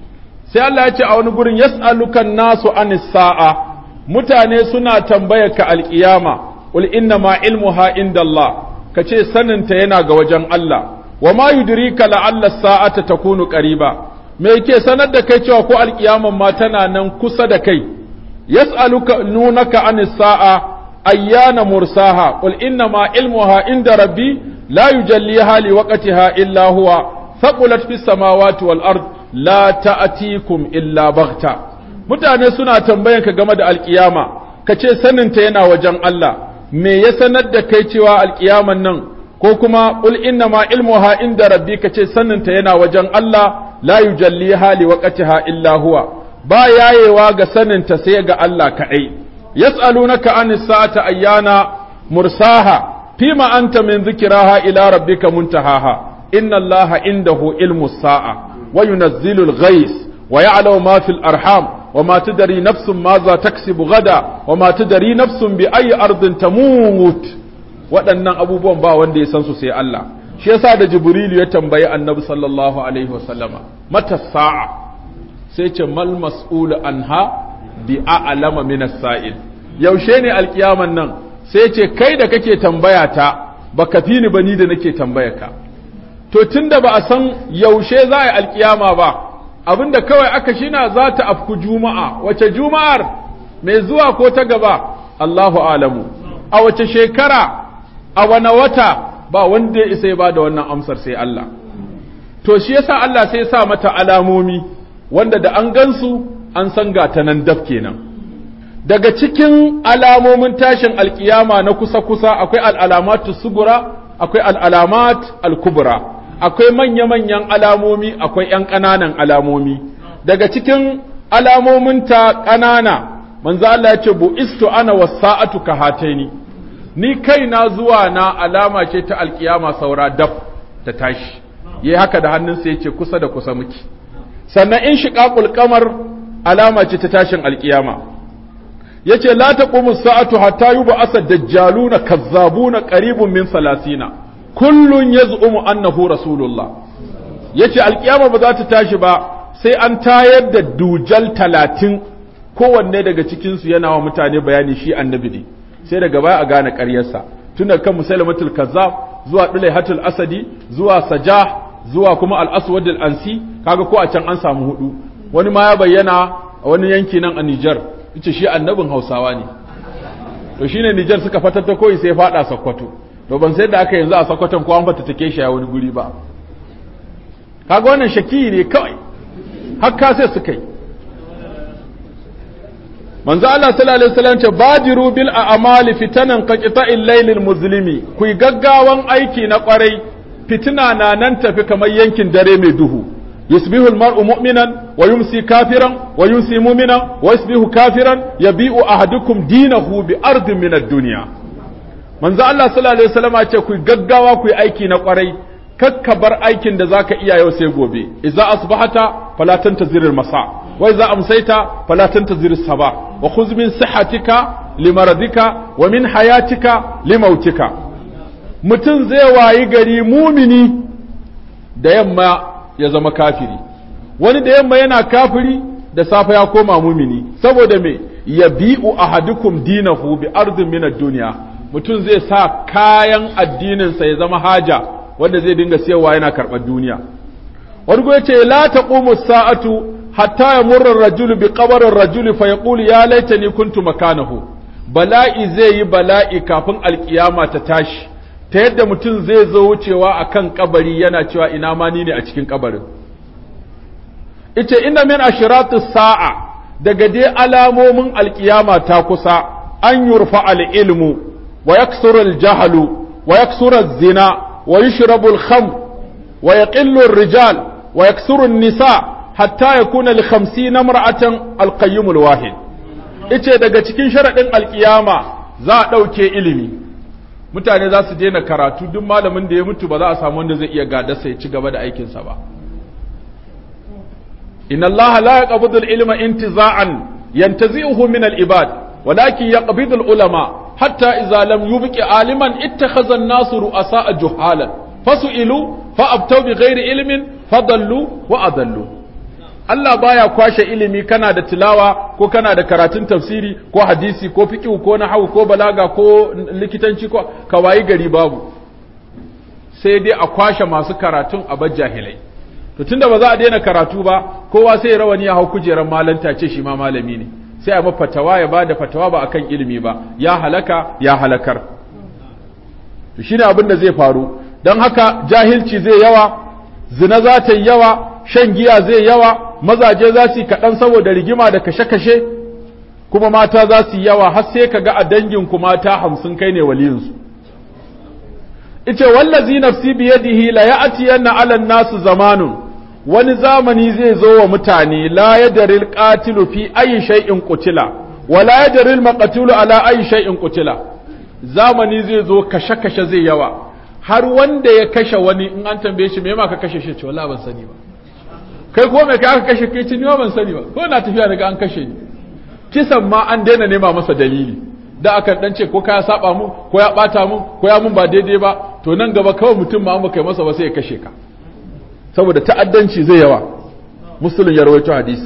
sai Allah ya ce a wani gurin yas'alukan nasu anis sa'a mutane suna tambayar ka alkiyama qul inna ma ilmuha indallah kace saninta yana ga wajen Allah wa ma yudrika la'alla sa'ata takunu qariba me yake sanar da kai cewa ko alkiyaman ma tana nan kusa da kai yas'aluka nunaka anis sa'a ayyana mursaha qul inna ma ilmuha inda rabbi la yujalliha liwaqtiha illa huwa thaqulat fis samawati wal ard la ta'atikum illa baghta mutane suna tambayanka game da alkiyama kace saninta yana wajen Allah me ya sanar da kai cewa alkiyaman nan ko kuma qul inna ma ilmuha inda rabbi kace saninta yana wajen Allah la yujalliha liwaqtiha illa huwa ba yayewa ga saninta sai ga Allah kadai yas'alunaka anis sa'ati ayyana mursaha fima anta min dhikraha ila rabbika muntahaha inna allaha indahu ilmu sa'a wa yunazzilu al-ghayth wa ya'lamu ma fil arham wa ma tadri nafsun madha taksibu gada wa ma tadri nafsun bi ayyi ardin tamut waɗannan abubuwan ba wanda ya san su sai Allah shi yasa da jibrilu ya tambayi annabi sallallahu alaihi wasallama mata sa'a sai ce mal mas'ulu anha bi a'lama min as-sa'il yaushe ne alkiyaman nan sai ce kai da kake tambaya ta baka fi ni bani da nake tambaya ka to tunda ba a san yaushe za a yi alkiyama ba abinda kawai aka shina za ta afku juma'a wace juma'ar mai zuwa ko ta gaba Allahu alamu a wace shekara a wane wata ba wanda ya isa ya ba da wannan amsar sai Allah to shi yasa Allah sai ya sa mata alamomi wanda da an gansu an san ga ta nan daf kenan daga cikin alamomin tashin alkiyama na kusa-kusa akwai al'alamatu sugura akwai al'alamat al-kubra akwai manya-manyan alamomi akwai ‘yan ƙananan alamomi daga cikin alamominta ƙanana manzo Allah ya ce bu istu ana wasa'atu ka hataini ni kaina zuwa na alama ce ta alkiyama saura daf ta tashi yayi haka da hannunsa yace kusa da kusa muke sannan in shiqaqul qamar alama ce ta tashin alkiyama yace la taqumu sa'atu hatta yub'asa dajjaluna kazzabuna qaribun min salasina kullun yaz'umu annahu rasulullah yace alkiyama ba za ta tashi ba sai an tayar da dujal talatin kowanne daga cikin su yana wa mutane bayani shi annabi ne sai daga baya a gane ƙaryarsa tun daga kan musailamatul kazzab zuwa dulaihatul asadi zuwa sajah zuwa kuma al-aswad al-ansi kaga ko a can an samu hudu wani ma ya bayyana a wani yanki nan a Niger yace shi annabin Hausawa ne to shine Niger suka fatatta koyi sai fada Sokoto to ban sai da aka yanzu a Sokoton ko an fata take shi a wani guri ba kaga wannan shaki ne kawai hakka sai suka yi manzo Allah sallallahu alaihi wasallam ce badiru bil a'mali fitanan qaqita'il laylil muslimi ku gaggawan aiki na kwarai fitina na nan tafi kamar yankin dare mai duhu yusbihu al-mar'u mu'minan wa yumsi kafiran wa yumsi mu'minan wa yusbihu kafiran yabi'u ahadukum dinahu bi ardin min ad-dunya manzo Allah sallallahu alaihi wasallam ce ku gaggawa ku aiki na kwarai kakka bar aikin da zaka iya yau sai gobe idza asbahata fala tantazir al-masa wa idza amsayta fala tantazir as-sabah wa khudh min sihhatika limaradika wa min hayatika limautika mutun zai wayi gari mumini da yamma ya zama kafiri wani da yamma yana kafiri da safa ya koma mumini saboda me yabi'u ahadukum dinahu bi ardin min ad-dunya mutun zai sa kayan addinin sa ya zama haja wanda zai dinga siyarwa yana karɓar duniya wani ya ce la taqumu sa'atu hatta yamurra ar-rajulu bi qabri ar-rajuli fa yaqulu ya laitani kuntu makanahu bala'i zai yi bala'i kafin alkiyama ta tashi ta yadda mutum zai zo wucewa akan kabari yana cewa ina ma ni ne a cikin kabarin ita inna min ashratis sa'a daga dai alamomin alkiyama ta kusa an yurfa al-ilmu wa yaksura al-jahlu wa yaksura az-zina ويشرب الخمر ويقل الرجال ويكثر النساء حتى يكون لخمسين امرأة القيم الواحد ice daga cikin sharaɗin alkiyama za a ɗauke ilimi mutane za su daina karatu duk malamin da ya mutu ba za a samu wanda zai iya gadarsa ya ci gaba da aikinsa ba inna allaha la yaqbidu al-ilma intiza'an yantazi'uhu min al-ibad walakin yaqbidu al-ulama حتى إذا لم يبق عالما اتخذ الناس رؤساء جهالا فسئلوا فأبتوا بغير علم فضلوا وأضلوا Allah baya kwashe ilimi kana da tilawa ko kana da karatun tafsiri ko hadisi ko fiqh ko nahwu ko balaga ko likitanci ko kawai gari babu sai dai a kwashe masu karatun a bar jahilai to tunda ba za a daina karatu ba kowa sai rawani ya hau kujeran malanta ce shi ma malami ne sai a fatawa ya bada fatawa ba akan ilimi ba ya halaka ya halakar to shine abin da zai faru dan haka jahilci zai yawa zina za ta yi yawa shan giya zai yawa mazaje za su yi kaɗan saboda rigima da kashe-kashe kuma mata za su yi yawa har sai ka ga a danginku mata hamsin kai ne waliyinsu ice wallazi nafsi biyadihi la ya'tiyanna 'ala an-nasu zamanun wani zamani zai zo wa mutane la yadril qatilu fi ayi shay'in qutila wa la yadril maqtulu ala ayi shay'in qutila zamani zai zo kashe-kashe zai yawa har wanda ya kashe wani in an tambaye shi me ma ka kashe shi ce wallahi ban sani ba kai ko me ka aka kashe kai ce ni ban sani ba ko na tafiya daga an kashe ni kisan ma an daina nema masa dalili da aka dan ce ko ka saba mu ko ya bata mu ko ya mun ba daidai ba to nan gaba kawai mutum ma an baka masa ba sai ya kashe ka saboda ta'addanci zai yawa muslim ya rawaito hadisi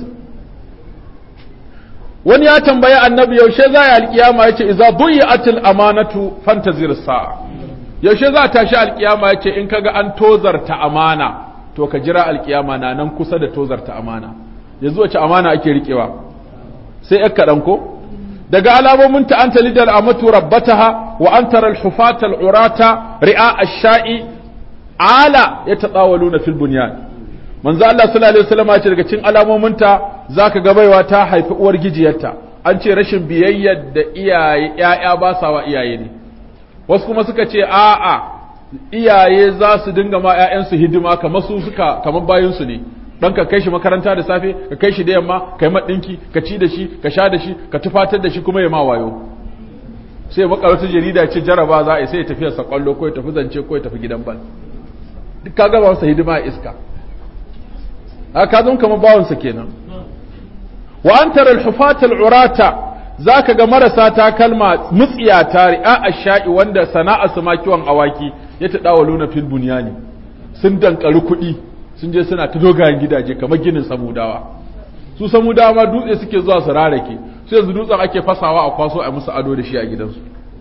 wani ya tambaye annabi yaushe za ya alkiyama yace idza duyi'atil amanatu fantazir sa'a yaushe za ta shi alkiyama yace in kaga an tozarta amana to ka jira alkiyama na nan kusa da tozarta amana yanzu wace amana ake rikewa sai yak kadan ko daga alamomin ta anta lidal amatu rabbataha wa antara al-hufata al-urata ri'a ash-sha'i ala yatatawaluna fil bunyan manzo Allah sallallahu alaihi wasallam ya ce daga cikin alamomin ta zaka ga baiwa ta haifi uwar gijiyarta an ce rashin biyayya da iyaye ƴaƴa ba sa wa iyaye ne wasu kuma suka ce a'a iyaye za su dinga ma ƴaƴansu hidima kamar su suka kamar bayin su ne dan ka kai shi makaranta da safe ka kai shi da yamma kai ma dinki ka ci da shi ka sha da shi ka tufatar da shi kuma ya ma wayo sai makaranta jarida ce jaraba za a yi sai ya tafi sa kwallo ko ya tafi zance ko ya tafi gidan bal duk ka gaba masa hidima a iska haka zan kamar bawansa kenan wa antar al-hufata al-urata zaka ga marasa takalma mutsiyata ri'a ash-sha'i wanda sana'a su ma kiwon awaki ya tadawaluna fil bunyani sun dankari kuɗi sun je suna ta dogayen gidaje kamar ginin samudawa su samudawa ma dutse suke zuwa su rarake su yanzu dutsen ake fasawa a kwaso a musu ado da shi a gidansu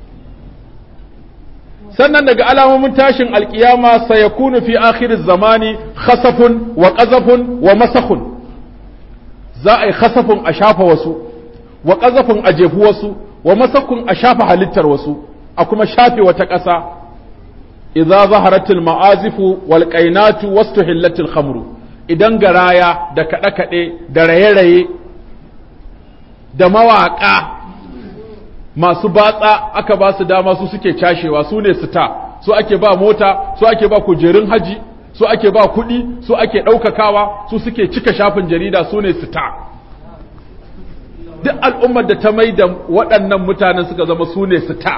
sannan daga alamomin tashin alkiyama sayakunu fi akhiriz zamani khasafun wa qazafun wa masakhun za a yi khasafun a shafa wasu wa qazafun a jefu wasu wa masakhun a shafa halittar wasu a kuma shafe wata ƙasa idza zaharatil ma'azifu wal qainatu wastuhillatil khamru idan garaya da kada kade da raye-raye da mawaka masu batsa aka ba su dama su suke cashewa su ne sita su ake ba mota su ake ba kujerun haji su ake ba kuɗi su ake ɗaukakawa su suke cika shafin jarida su ne sita duk al'ummar da ta mai da waɗannan mutanen suka zama su ne sita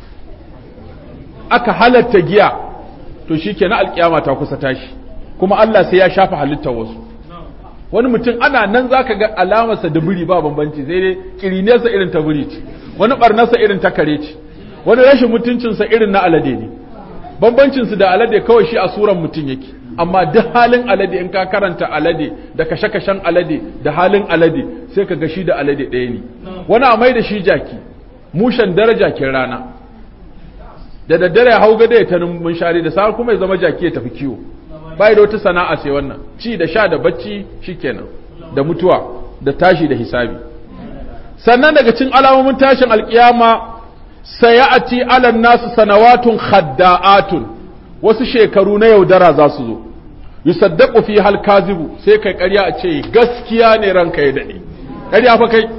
aka halatta giya to shi ke na alƙiyama ta kusa tashi kuma Allah sai ya shafa halittar wasu wani mutum ana nan za ka ga alamarsa da biri ba bambanci sai dai kirinesa irin ta biri ce wani ɓarnarsa irin ta kare ce wani rashin mutuncinsa irin na alade ne bambancinsu da alade kawai shi a suran mutum yake amma duk halin alade in ka karanta alade da kashe-kashen alade da halin alade sai ka ga shi da alade ɗaya ne wani a mai da shi jaki mushen daraja kin rana da daddare ya hau gada ya ta munshari da sa kuma ya zama jaki ya tafi kiwo bai da wata sana'a sai wannan ci da sha da bacci shikenan da mutuwa da tashi da hisabi sannan daga cikin alamomin tashin alkiyama sayati alan nasu sanawatun khadda'atun wasu shekaru na yaudara za su zo yusaddaqu fi hal kazibu sai kai ƙarya a ce gaskiya ne ranka ya dade ƙarya fa kai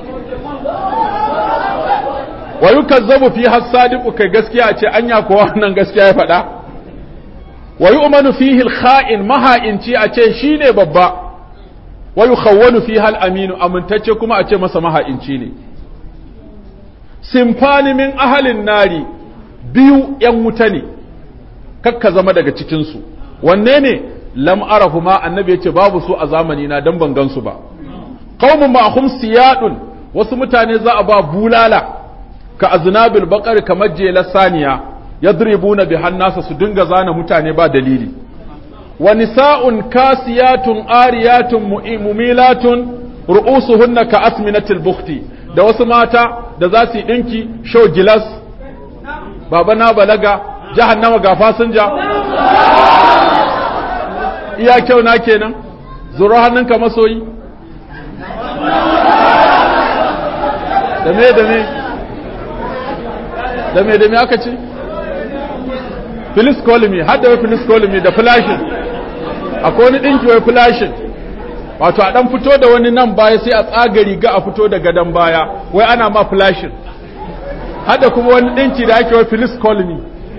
wa yukazzabu fi hasadiqu kai gaskiya a ce anya ko wannan gaskiya ya faɗa wa yu'manu fihi al-kha'in maha'inci a ce shine babba wa yukhawwanu fiha al-aminu amintacce kuma a ce masa maha'inci ne simfani min ahalin nari biyu yan wuta ne kakka zama daga cikin su wanne ne lam arahu ma annabi yace babu su a zamani na dan ban gansu ba qaumun ma'hum siyadun wasu mutane za a ba bulala ka aznabil baqar kamar jelar saniya yadribuna bi hannasa su dinga zana mutane ba dalili wa nisa'un kasiyatun ariyatun mumilatun ru'usuhunna ka asminatil bukhti da wasu mata da za su yi dinki show gilas baba na balaga jahannama ga fasinja iya kyau na kenan zuro hannunka masoyi da me da me da me da me aka ce filis kolimi har da wai filis kolimi da flashin akwai wani dinki wai flashin wato a dan fito da wani nan baya sai a tsaga riga a fito da gadon baya wai ana ma flashin har da kuma wani dinki da ake wai filis kolimi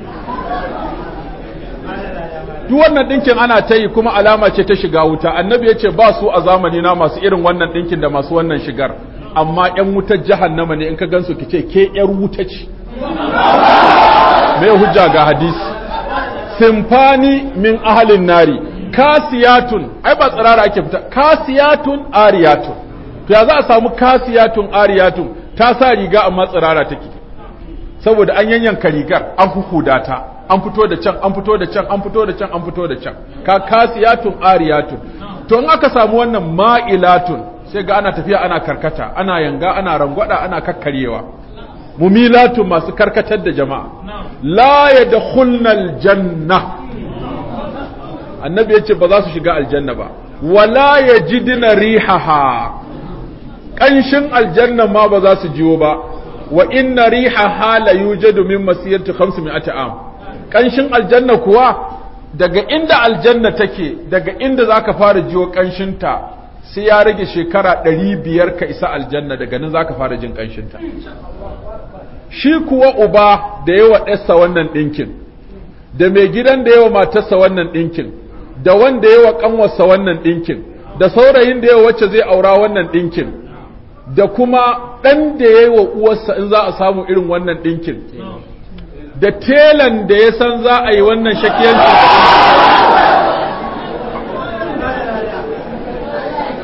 duk wannan dinkin ana ta yi kuma alama ce ta shiga wuta annabi ya ce ba su a zamani na masu irin wannan dinkin da masu wannan shigar amma yan wutar jahannama ne in ka gansu ki ce ke yar wuta ce mai hujja ga hadisi simfani min ahalin nari kasiyatun ai ba tsirara ake fita kasiyatun ariyatun to ya za a samu kasiyatun ariyatun ta sa riga amma tsirara take saboda an yanyanka rigar an huhuda ta an fito da can an fito da can an fito da can an fito da can ka kasiyatun ariyatun to in aka samu wannan ma'ilatun sai ga ana tafiya ana karkata ana yanga ana rangwada ana kakkaryewa mumilatun masu karkatar da jama'a la yadkhulnal janna annabi yace ba za su shiga aljanna ba wala yajidna rihaha kanshin aljanna ma ba za su jiwo ba wa inna rihaha la yujadu min masirati khamsimi'ati am kanshin aljanna kuwa daga inda aljanna take daga inda zaka fara jiwo kanshinta sai ya rage shekara ɗari biyar ka isa aljanna daga nan zaka fara jin kanshinta shi kuwa uba da yawa ɗarsa wannan ɗinkin da mai gidan da yawa matarsa wannan ɗinkin da wanda yawa ƙanwarsa wannan ɗinkin da saurayin da yawa wacce zai aura wannan ɗinkin da kuma ɗan da yawa uwarsa in za a samu irin wannan ɗinkin da telan da ya san za a yi wannan shakiyanci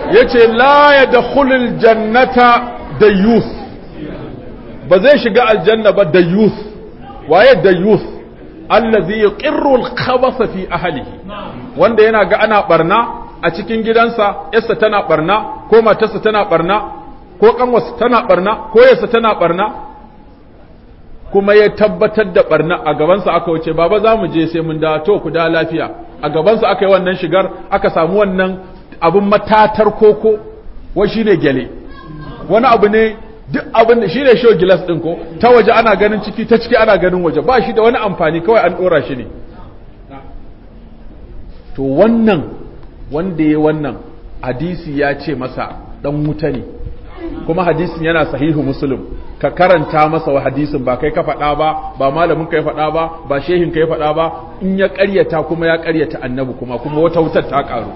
yace la yadkhulul jannata dayyus, ba zai shiga aljanna ba dayyus. Waye dayyus? Allazi yuqirru al-khabasa fi ahlihi, wanda yana ga ana barna a cikin gidansa, yarsa tana barna ko matarsa tana barna ko kanwarsa tana barna ko yarsa tana barna, kuma ya tabbatar da barna a gabansa aka wuce, baba za mu je sai mun da to ku da lafiya, a gabansa aka yi wannan shigar, aka samu wannan abin matatar koko, wai shine gyale, wani abu ne duk abin da shine show glass din ko ta waje ana ganin ciki, ta ciki ana ganin waje, ba shi da wani amfani, kawai an dora shi ne. To wannan wanda ya wannan hadisi ya ce masa dan wuta ne, kuma hadisin yana sahihu Muslim. Ka karanta masa wa hadisin, ba kai ka faɗa ba, ba malamin ka ya faɗa ba, ba shehin ka ya faɗa ba, in ya ƙaryata kuma ya ƙaryata annabi, kuma kuma wata wutar ta ƙaru.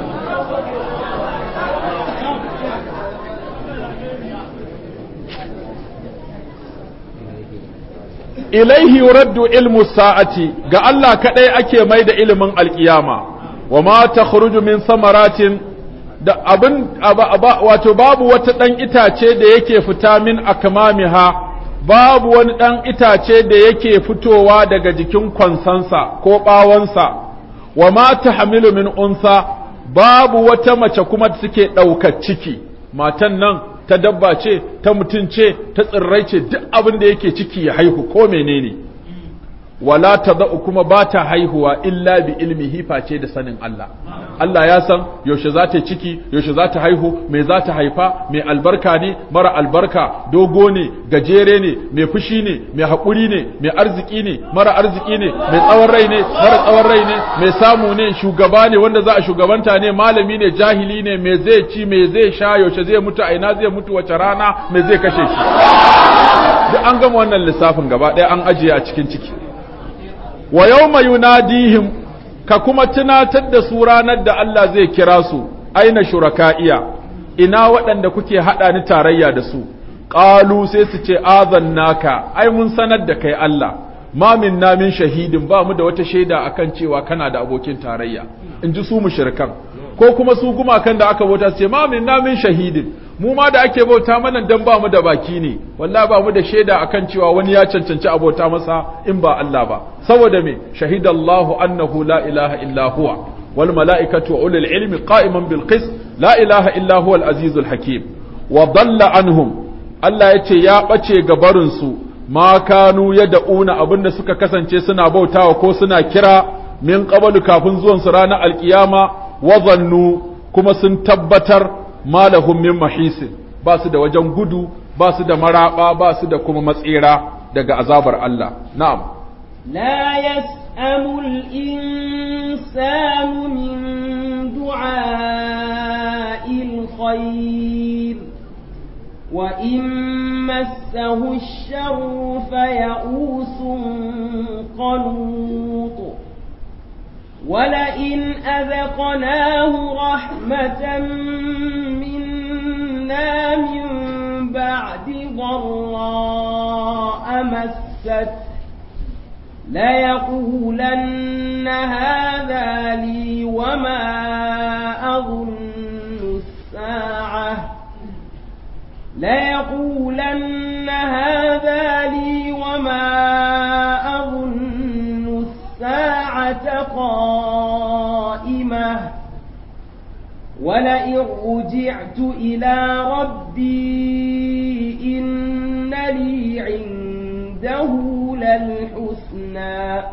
Ilaihi yuraddu ilmu sa'ati, ga Allah kadai ake mai da ilimin alkiyama. Wa ma takhruju min samaratin, da abin wato babu wata dan itace da yake fita min akmamiha, babu wani dan itace da yake fitowa daga jikin kwansansa ko bawansa. Wa ma tahmilu min unsa, babu wata mace kuma da take daukar ciki, matan nan ta dabba ce, ta mutum ce, ta tsirrai ce, duk abin da yake ciki ya haihu ko menene. Wala tada'u, kuma ba ta haihuwa illa bi ilmihi, face da sanin Allah. Allah ya san yaushe za ta ciki, yaushe za ta haihu, me za ta haifa, mai albarka ne, mara albarka, dogo ne, gajere ne, mai fushi ne, mai haƙuri ne, mai arziki ne, mara arziki ne, mai tsawon rai ne, mara tsawon rai ne, mai samu ne, shugaba ne, wanda za a shugabanta ne, malami ne, jahili ne, me zai ci, me zai sha, yaushe zai mutu, a ina zai mutu, wace rana, me zai kashe shi. Duk an gama wannan lissafin gaba ɗaya an ajiye a cikin ciki. Wa yawma yunadihim, ka kuma tunatar da su ranar da Allah zai kira su, aina shuraka'iya, ina waɗanda kuke haɗa ni tarayya da su. Ƙalu, sai su ce azannaka, ai mun sanar da kai Allah, ma minna min shahidin, ba mu da wata shaida akan cewa kana da abokin tarayya, in ji su mushrikan. Ko kuma su gumakan da aka bauta su ce ma minna min shahidin, mu ma da ake bauta mana dan ba mu da baki ne, wallahi ba mu da shaida akan cewa wani ya cancanci abota masa in ba Allah ba. Saboda me? Shahidallahu annahu la ilaha illa huwa wal mala'ikatu wa ulul ilmi qa'iman bil qist, la ilaha illa huwa al azizul hakim. Wa dalla anhum, Allah yace ya bace gabarin su, ma kanu yad'una, abinda suka kasance suna bautawa ko suna kira, min qablu, kafin zuwan su ranar alkiyama. Wa zannu, kuma sun tabbatar ma lahum min mahisin, ba su da wajen gudu, ba su da maraba, ba su da kuma matsira daga azabar Allah. Na'am. La yas'amu al-insanu min du'a'il khayr, wa in massahu ash-sharru faya'usun qanut. ولئن أذقناه رحمة منا من بعد ضراء مسته ليقولن هذا لي وما أظن الساعة ليقولن هذا لي وما أظن الساعة قائمة ولئن رجعت إلى ربي إن لي عنده للحسنى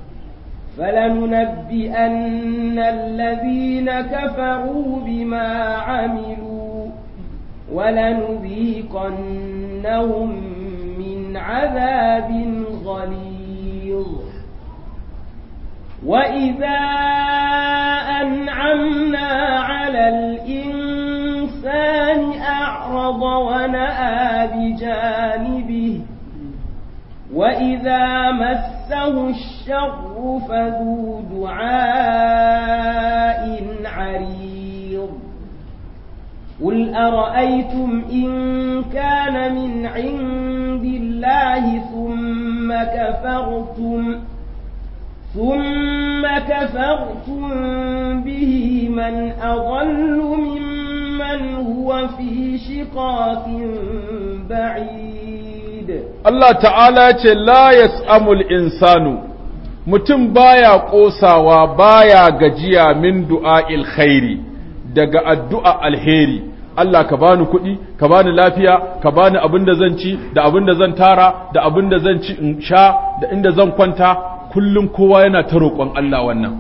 فلننبئن الذين كفروا بما عملوا ولنذيقنهم من عذاب غليظ وإذا أنعمنا على الإنسان أعرض ونأى بجانبه وإذا مسه الشر فذو دعاء عريض قل أرأيتم إن كان من عند الله ثم كفرتم ثم كفرتم به من أضل ممن إذا هو في شقاق بعيد. الله تعالى لا يسأم الإنسان mutum baya ƙosawa baya gajiya min du'a'il khairi daga addu'a alheri. Allah ka bani kuɗi, ka bani lafiya, ka bani abin da zan ci, da abin da zan tara, da abin da zan ci in sha, da inda zan kwanta, kullum kowa yana ta roƙon Allah wannan.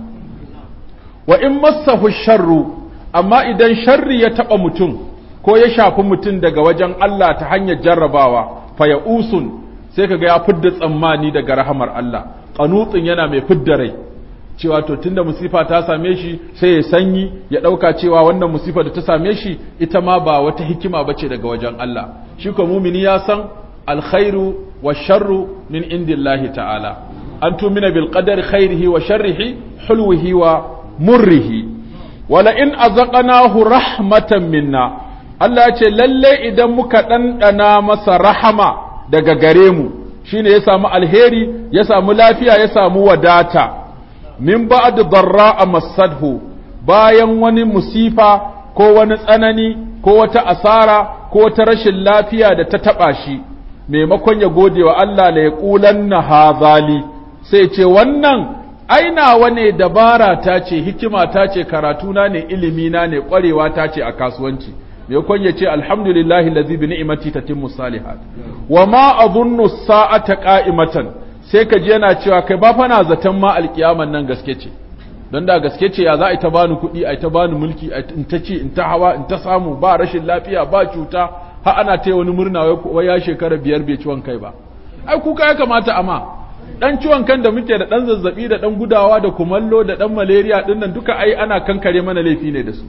Wa in massahu sharru, amma idan sharri ya taɓa mutum, ko ya shafi mutum daga wajen Allah ta hanyar jarrabawa, fa ya usun, sai ka ga ya fidda tsammani daga rahamar Allah. Ƙanutsin yana mai fidda rai. Cewa to tunda musifa ta same shi sai ya sanyi ya ɗauka cewa wannan musifa da ta same shi ita ma ba wata hikima bace daga wajen Allah. Shi ko mumini ya san alkhairu wa sharru min indillahi ta'ala. An tumina bil qadari khairihi wa sharrihi hulwihi wa murrihi. Wala in azaqnahu rahmatan minna. Allah ya ce lalle idan muka ɗanɗana masa rahama daga gare mu shine ya samu alheri ya samu lafiya ya samu wadata. Min ba'd darra masadhu bayan wani musifa ko wani tsanani ko wata asara ko wata rashin lafiya da ta taba shi maimakon ya gode wa Allah la yaqulanna hadhali sai ce wannan ainawa ne dabara ta ce hikima ta ce karatu na ne ilimi na ne kwarewa ta ce a kasuwanci maimakon ya ce alhamdulillahi allazi bi ni'mati tatimmu salihat wa ma adhunnu as-sa'ata qa'imatan sai ka ji yana cewa kai ba fa na zaton ma alkiyaman nan gaske ce don da gaske ce ya za a yi ta bani kuɗi a yi ta bani mulki in ta ci in ta hawa in ta samu ba rashin lafiya ba cuta har ana ta wani murna wai ya shekara biyar bai ciwon kai ba ai kuka ya kamata amma dan ciwon kan da muke da dan zazzabi da dan gudawa da kumallo da dan malaria din nan duka ai ana kankare mana laifi ne da su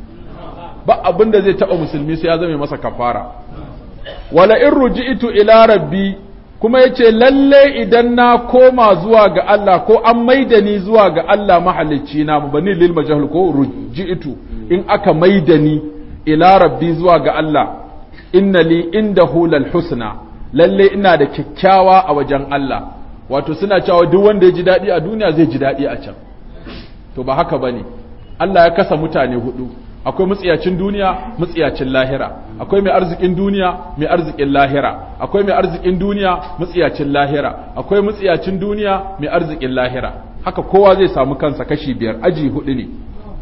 ba abin da zai taɓa musulmi sai ya zame masa kafara wala in ruji'tu ila rabbi kuma ya ce lalle idan na koma zuwa ga Allah ko an maida ni zuwa ga Allah mahalicci na bani lil majhul ko ruji'tu in aka maida ni ila rabbi zuwa ga Allah inna li indahu lal husna lalle ina da kyakkyawa a wajen Allah wato suna cewa duk wanda ya ji dadi a duniya zai ji dadi a can to ba haka bane Allah ya kasa mutane hudu akwai mutsiyacin duniya mutsiyacin lahira akwai mai arzikin duniya mai arzikin lahira akwai mai arzikin duniya mutsiyacin lahira akwai mutsiyacin duniya mai arzikin lahira haka kowa zai samu kansa kashi biyar aji hudu ne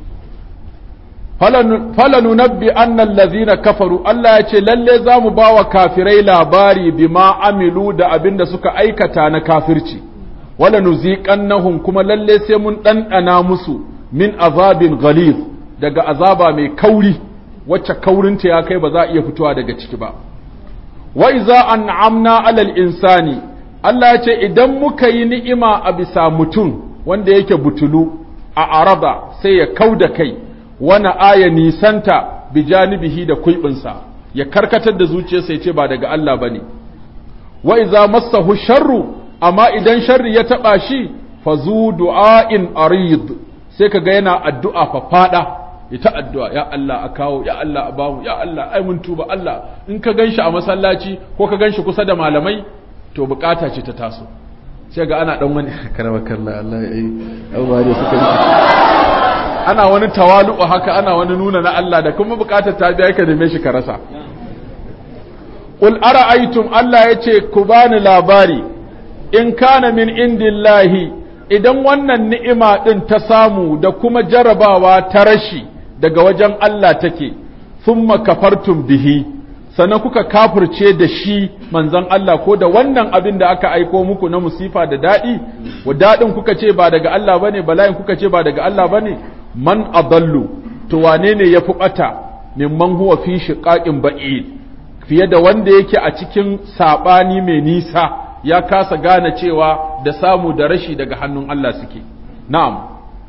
falanu nabbi annal ladhina kafaru Allah ya ce lalle zamu bawa kafirai labari bima amilu da abinda suka aikata na kafirci wala nuziqannahum kuma lalle sai mun dandana musu min azabin ghalidh daga azaba mai kauri wacce kaurinta ya kai ba za a iya fitowa daga ciki ba wa iza an'amna alal insani Allah ya ce idan muka yi ni'ima a bisa mutum wanda yake butulu a araba sai ya kauda kai wani aya nisanta bi janibihi da kuibinsa ya karkatar da zuciyarsa ya ce ba daga Allah bane wa iza massahu sharru amma idan sharri ya taba shi fazu du'ain arid sai kaga yana addu'a fa fada ita addu'a ya Allah a kawo ya Allah a bamu ya Allah ai mun tuba Allah in ka ganshi a masallaci ko ka ganshi kusa da malamai to bukata ce ta taso sai ga ana dan wani karama kallah Allah ai abuwa ne suka ana wani tawalu haka ana wani nuna na Allah da kuma bukatar ta biya ka neme shi ka rasa qul ara'aytum Allah yace ku bani labari in kana min indillahi idan wannan ni'ima din ta samu da kuma jarabawa ta rashi daga wajen Allah take thumma kafartum bihi sannan kuka kafirce da shi manzon Allah ko da wannan abin da aka aiko muku na musifa da dadi wa dadin kuka ce ba daga Allah bane bala'in kuka ce ba daga Allah bane man adallu to wane ne yafi bata mimman huwa fi shiqaqin ba'id fiye da wanda yake a cikin sabani mai nisa ya kasa gane cewa da samu da rashi daga hannun Allah suke na'am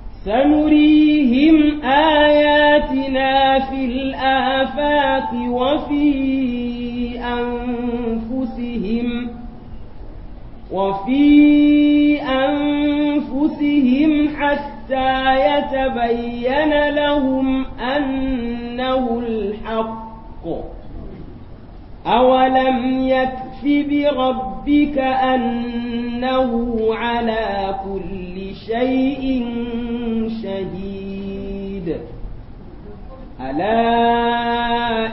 سنريهم آياتنا في الآفاق وفي أنفسهم وفي أنفسهم حتى يتبين لهم أنه الحق أولم يكف بربك أنه على كل شيء شهيد ألا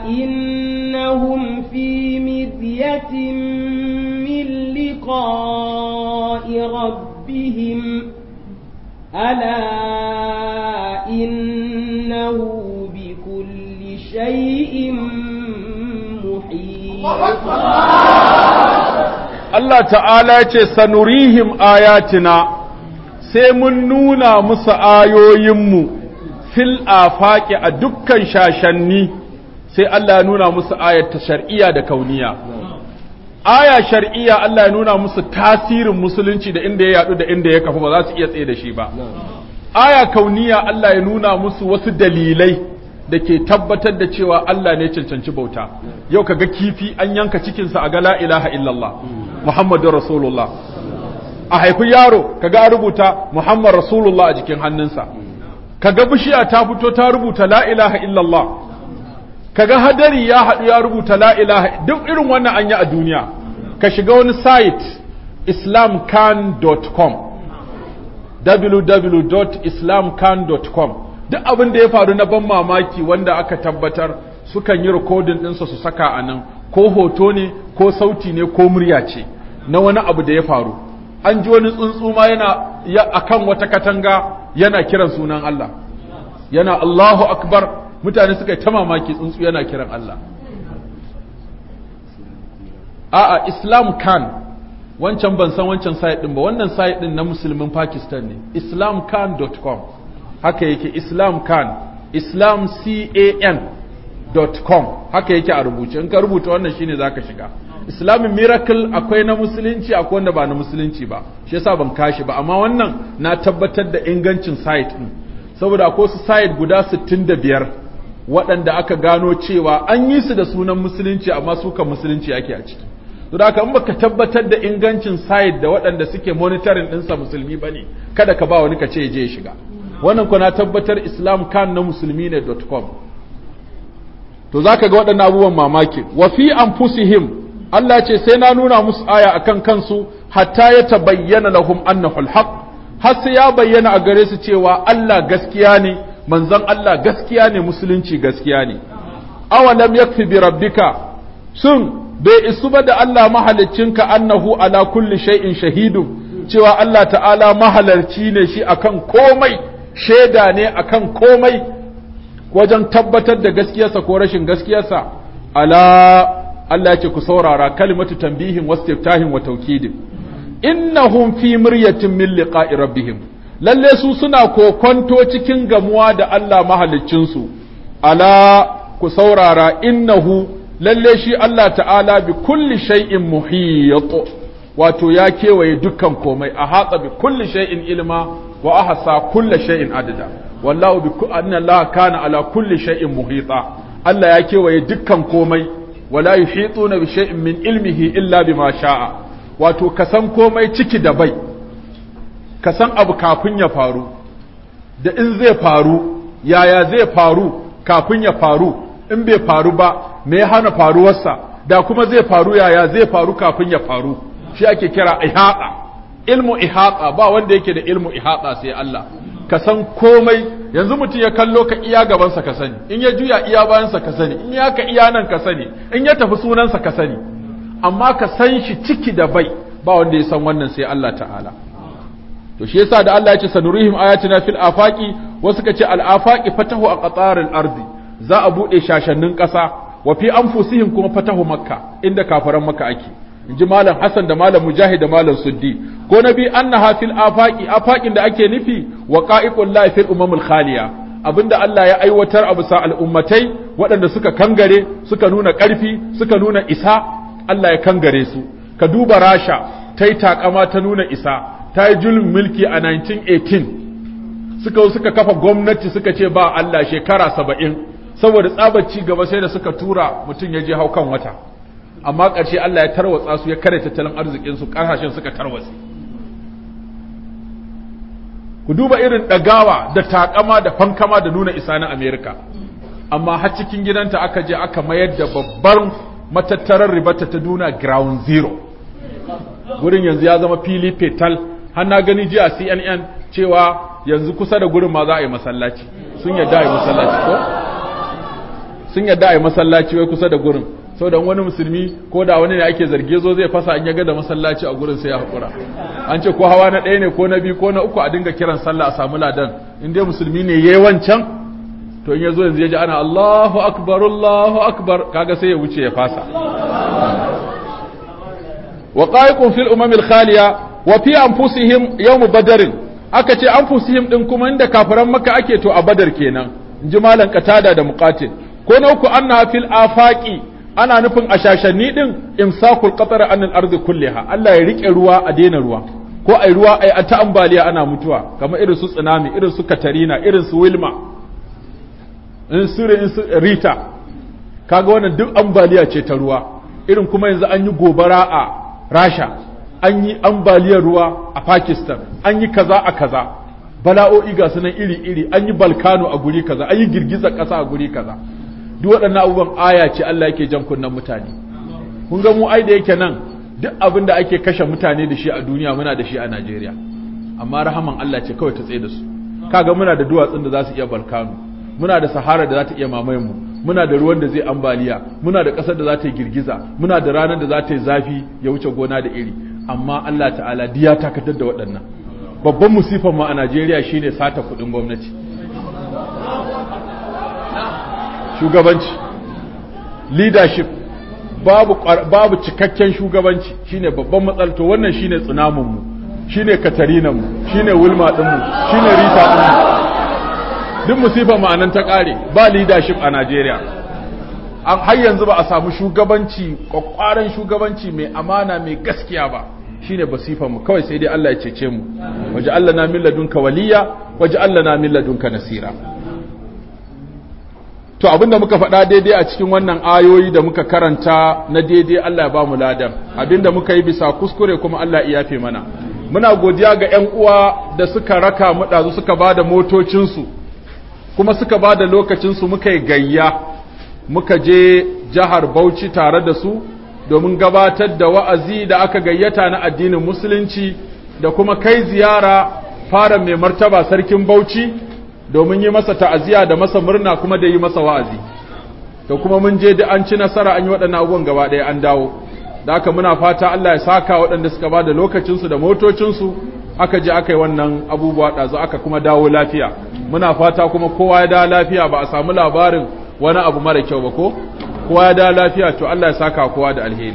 آية من لقاء ربهم ألا إنه بكل شيء محيط. Allah ta'ala ya ce sanurihim ayatina sai mun nuna musu ayoyinmu fil afaqi a dukkan shashanni sai Allah ya nuna musu ayat shar'iyya da kauniya. Aya shar'iyya Allah ya nuna musu tasirin musulunci da inda ya yadu da inda ya kafu ba za su iya tsaye da shi ba. Aya kauniya Allah ya nuna musu wasu dalilai da ke tabbatar da cewa Allah ne cancanci bauta. Yau kaga kifi an yanka cikinsa a ga la ilaha illallah Muhammadur Rasulullah. A haifi yaro kaga a rubuta Muhammad Rasulullah a jikin hannunsa. Kaga bishiya ta fito ta rubuta la ilaha illallah. Kaga hadari ya haɗu ya rubuta la ilaha, duk irin wannan an yi a duniya. Ka shiga wani site islamcan dot com w w w dot islamcan dot com duk abin da ya faru na ban mamaki wanda aka tabbatar sukan yi rikodin ɗinsa su saka a nan, ko hoto ne ko sauti ne ko murya ce na wani abu da ya faru. An ji wani tsuntsu ma yana akan wata katanga yana kiran sunan Allah, yana Allahu akbar, mutane suka yi ta mamaki tsuntsu yana kiran Allah. A'a, Islam Khan, wancan ban san wancan site din ba, wannan site din na musulmin Pakistan ne, islamcan dot com haka yake, Islamcan, islam can dot com haka yake a rubuce. In ka rubuta wannan shine zaka shiga. Islamic Miracle akwai na musulunci akwai wanda ba na musulunci ba, shi yasa ban kashi ba, amma wannan na tabbatar da ingancin site din saboda akwai su site guda sittin da biyar waɗanda aka gano cewa an yi su da sunan musulunci amma su kan musulunci ake a ciki. To da haka in baka tabbatar da ingancin site da waɗanda suke monitoring ɗinsa musulmi bane, kada ka ba wani ka ce je shiga. Wannan ko na tabbatar islamcan na musulmi ne .com. To zaka ga waɗannan abubuwan mamaki. Wa fi anfusihim, Allah ce sai na nuna musu aya akan kansu hatta ya tabayyana lahum annahu alhaq, har sai ya bayyana a gare su cewa Allah gaskiya ne, manzon Allah gaskiya ne, musulunci gaskiya ne. Awalam yakfi bi rabbika, sun bai isu ba da Allah mahaliccinka annahu ala kulli shay'in shahidu, cewa Allah ta'ala mahalarci ne shi akan komai, shaida ne akan komai wajen tabbatar da gaskiyarsa ko rashin gaskiyarsa. Ala Allah ce ku saurara, kalimatu tanbihin wastiftahin wa taukidin. Innahum fi miryatin min liqa'i rabbihim, lalle su suna kokonto cikin gamuwa da Allah mahaliccinsu. Ala ku saurara, innahu lalle shi Allah ta'ala bi kulli shay'in muhit, wato ya kewaye dukkan komai, a hatsa bi kulli shay'in ilma wa ahsa kulli shay'in adada. Wallahu bi anna Allah kana ala kulli shay'in muhita, Allah ya kewaye dukkan komai, wala yuhituna bi shay'in min ilmihi illa bima sha'a, wato kasan komai ciki da bai, kasan abu kafin ya faru, da in zai faru, yaya zai faru kafin ya faru, in bai faru ba me ya hana faruwarsa, da kuma zai faru yaya zai faru kafin ya faru, shi ake kira ihata. Ilmu ihata, ba wanda yake da ilmu ihata sai Allah. Ka san komai, yanzu mutum ya kallo ka iya gabansa ka sani, in ya juya iya bayansa ka sani, in ya ka iya nan ka sani, in ya tafi sunansa ka sani, amma ka san shi ciki da bai, ba wanda ya san wannan sai Allah ta'ala. To shi yasa da Allah ya ce sanurihim ayatina fil afaqi, wasu ka ce al afaqi fatahu a qataril ardi, za a bude shashannin ƙasa, wa fi anfusihim kuma fatahu makka, inda kafiran makka ake. Inji malam Hassan da malam Mujahid da malam Suddi. Ko nabi annaha fil afaqi, afaqin da ake nufi wa qa'iqul la fil umamil khaliya, abinda Allah ya aiwatar a bisa al'ummatai waɗanda suka kangare, suka nuna ƙarfi, suka nuna isa, Allah ya kangare su. Ka duba Rasha, ta yi takama ta nuna isa, ta yi julin mulki a nineteen eighteen, suka suka kafa gwamnati suka ce ba Allah shekara saba'in, saboda tsabar ci gaba sai da suka tura mutum ya je hau kan wata. Amma ƙarshe Allah ya tarwatsa su, ya kare tattalin arzikinsu, ƙasashen suka tarwatse. Ku duba irin ɗagawa da taƙama da fankama da nuna isa na Amerika, amma har cikin gidanta aka je aka mayar da babbar matattarar ribata ta duna ground zero. Gurin yanzu ya zama fili fetal, har na gani jiya C N N cewa yanzu kusa da gurin ma za a yi masallaci, sun yadda a yi masallaci ko? Sun yadda a yi masallaci wai kusa da gurin, sau da wani musulmi ko da wani ne ake zarge zo zai fasa in ya ga da masallaci a gurin sai ya haƙura. An ce ko hawa na ɗaya ne ko na biyu ko na uku a dinga kiran sallah a samu ladan, in dai musulmi ne yayi wancan to in ya zo yanzu ya ji ana Allahu akbar Allahu akbar kaga sai ya wuce ya fasa. wa qa'iqun fil umam al khaliya wa fi anfusihim yawm badr, aka ce anfusihim din kuma inda kafiran Makka ake to a Badar kenan, inji malan Qatada da Muqatil. Ko na uku anna fil afaqi, ana nufin a shashanni din imsakul qatar an al ardi kulliha, Allah ya rike ruwa a daina ruwa, ko ai ruwa ai ta ambaliya ana mutuwa kamar irin su tsunami, irin su Katarina, irin su Wilma, in su in su Rita, kaga wannan duk ambaliya ce ta ruwa. Irin kuma yanzu an yi gobara a Rasha, an yi ambaliyar ruwa a Pakistan, an yi kaza a kaza, bala'o'i ga sunan iri-iri, an yi balkano a guri kaza, an yi girgizar ƙasa a guri kaza. Duk waɗannan abubuwan aya ce Allah yake jan kunnen mutane. Kun ga mu ai da yake nan duk abin da ake kashe mutane da shi a duniya muna da shi a Najeriya, amma rahaman Allah ce kawai ta tsaye da su. Kaga muna da duwatsun da za su iya balkano, muna da sahara da za ta iya mamayen mu, muna da ruwan da zai ambaliya, muna da ƙasar da za ta yi girgiza, muna da ranar da za ta yi zafi ya wuce gona da iri, amma Allah ta'ala diya takatar da waɗannan. Babban musifan mu a Najeriya shine sata kuɗin gwamnati, shugabanci, leadership, babu babu cikakken shugabanci shine babban matsala. To wannan shine tsunamin mu, shine Katarinan mu, shine Wilma din mu, shine Rita din mu. Duk musifa ma'anan ta kare, ba leadership a Najeriya. An har yanzu ba a samu shugabanci, kwakwaran shugabanci mai amana mai gaskiya ba. Shine basifan mu kawai, sai dai Allah ya cece mu. Waj'alna min ladunka waliya waj'alna min ladunka nasira. To abinda muka faɗa daidai a cikin wannan ayoyi da muka karanta na daidai Allah ya ba mu ladan. Abinda muka yi bisa kuskure kuma Allah ya yafe mana. Muna godiya ga ƴan uwa da suka raka mu ɗazu suka bada motocinsu, kuma suka ba da lokacinsu muka yi gayya, muka je jihar Bauchi tare da su domin gabatar da wa'azi da aka gayyata na addinin Musulunci, da kuma kai ziyara fara mai martaba sarkin Bauchi domin yi masa ta'aziya da masa murna kuma da yi masa wa'azi. Da kuma mun je da an ci nasara, an yi waɗannan abubuwan gaba ɗaya an dawo. Da haka muna fata Allah ya saka waɗanda suka ba da lokacinsu da motocinsu, aka je aka yi wannan abubuwa ɗazu aka kuma dawo lafiya. Muna fata kuma kowa ya dawo lafiya, ba a samu labarin wani abu mara kyau ba ko? Kowa ya dawo lafiya, to Allah ya saka kowa da alheri.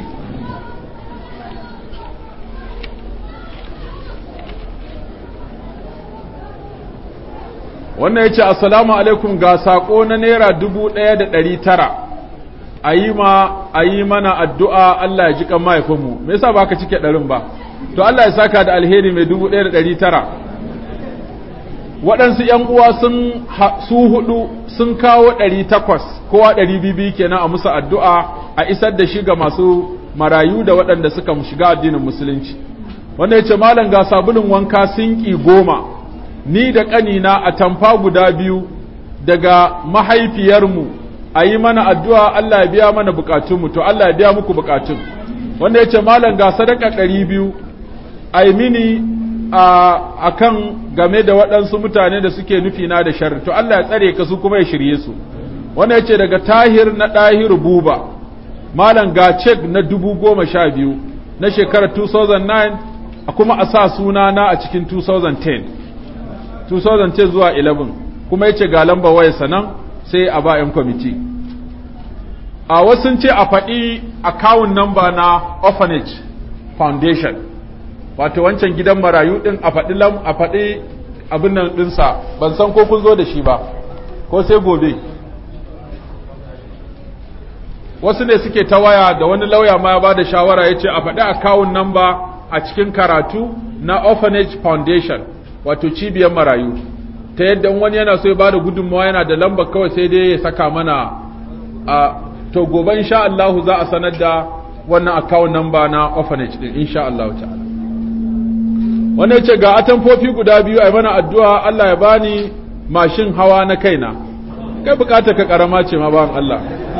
Wannan ya ce, Assalamu alaikum, ga saƙo na Naira dubu ɗaya da ɗari tara, a yi ma, a yi mana addu'a Allah ya ji kan mahaifinmu, me yasa ba ka cike ɗarin ba? To Allah ya saka da alheri mai dubu ɗaya da ɗari tara. Waɗansu ‘yan uwa sun su hudu sun kawo ɗari takwas, kowa ɗari bibi kenan a musu addu'a a isar da shi ga masu marayu da waɗanda suka shiga addinin Musulunci. Wanda ya ce, Malam ga sabulun wanka sinki goma, ni da ƙanina a tamfa guda biyu daga mahaifiyarmu, a yi mana addu'a Allah ya biya mana bukatunmu, to Allah ya biya muku bukatun. Wanda ya ce, Malam ga sadaka ɗari biyu, a yi mini a kan game da waɗansu mutane da suke nufina da sharri, to Allah ya tsare ka su kuma ya shirye su. Wanda ya ce, daga Tahir na Ɗahiru Buba, Malam ga cek na dubu goma sha biyu na shekarar two thousand nine, a kuma a sa suna na a cikin two thousand ten zuwa eleven, kuma ya ce ga lamba wayarsa nan sai a ba ‘yan kwamiti. A wasu ce a faɗi account number na Orphanage Foundation, wato wancan gidan marayu ɗin a faɗi lam a faɗi abin nan ɗinsa, ban san ko kun zo da shi ba, ko sai gobe. Wasu ne suke ta waya da wani lauya ma ya ba da shawara ya ce a faɗi account number a cikin karatu na Orphanage Foundation, wato cibiyar marayu, ta yadda wani yana so ya ba da gudunmawa yana da lambar kawai sai dai ya saka mana a to gobe insha Allah za a sanar da wannan account number na orphanage din insha Allah ta'ala. Wannan yace ga atamfofi guda biyu ai mana addu'a Allah ya bani mashin hawa na kaina. Kai bukata ka karama ce ma bawan Allah.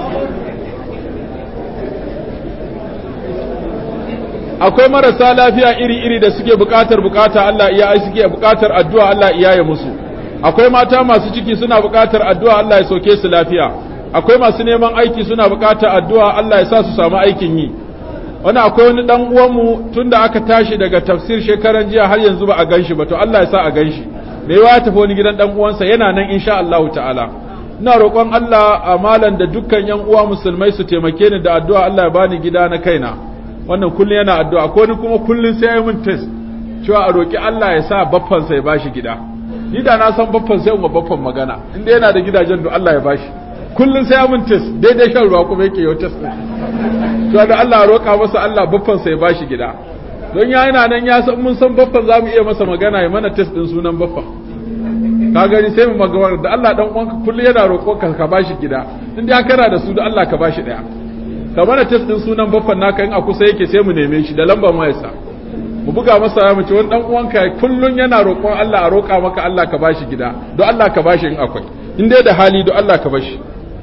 Akwai marasa lafiya iri-iri da suke bukatar bukata Allah iya ai suke bukatar addu'a Allah iya ya musu. Akwai mata masu ciki suna bukatar addu'a Allah ya soke su lafiya. akwai masu neman aiki suna bukatar addu'a Allah ya sa su samu aikin yi. Wani akwai wani dan uwanmu tunda aka tashi daga tafsir shekaran jiya har yanzu ba a ganshi ba, to Allah ya sa a ganshi. Me ya tafi wani gidan dan uwansa yana nan insha Allah ta'ala. Ina roƙon Allah a malan da dukkan yan uwa musulmai su taimake ni da addu'a Allah ya bani gida na kaina. Wannan kullun yana addu'a, akwai wani kuma kullun sai ya yi min test cewa a roki Allah ya sa baffan sa ya bashi gida. Ni da na san baffan sai mu baffan magana, inda yana da gidajen da Allah ya bashi. Kullun sai ya min test, daidai shan ruwa kuma yake yau test. To da Allah roƙa masa Allah baffan sa ya bashi gida. Don ya yana nan ya san mun san baffan zamu iya masa magana ya mana test din sunan baffan. Ka gani sai mu magana da Allah dan uwanka kullu yana roƙo ka ka bashi gida. In dai kana da su da Allah ka bashi daya. Ka mana test din sunan baffan naka in a kusa yake sai mu neme shi da lambar wayarsa. Mu buga masa mu ce wani dan uwanka kullun yana roƙon Allah a roƙa maka Allah ka bashi gida. Don Allah ka bashi in akwai. In dai da hali don Allah ka bashi.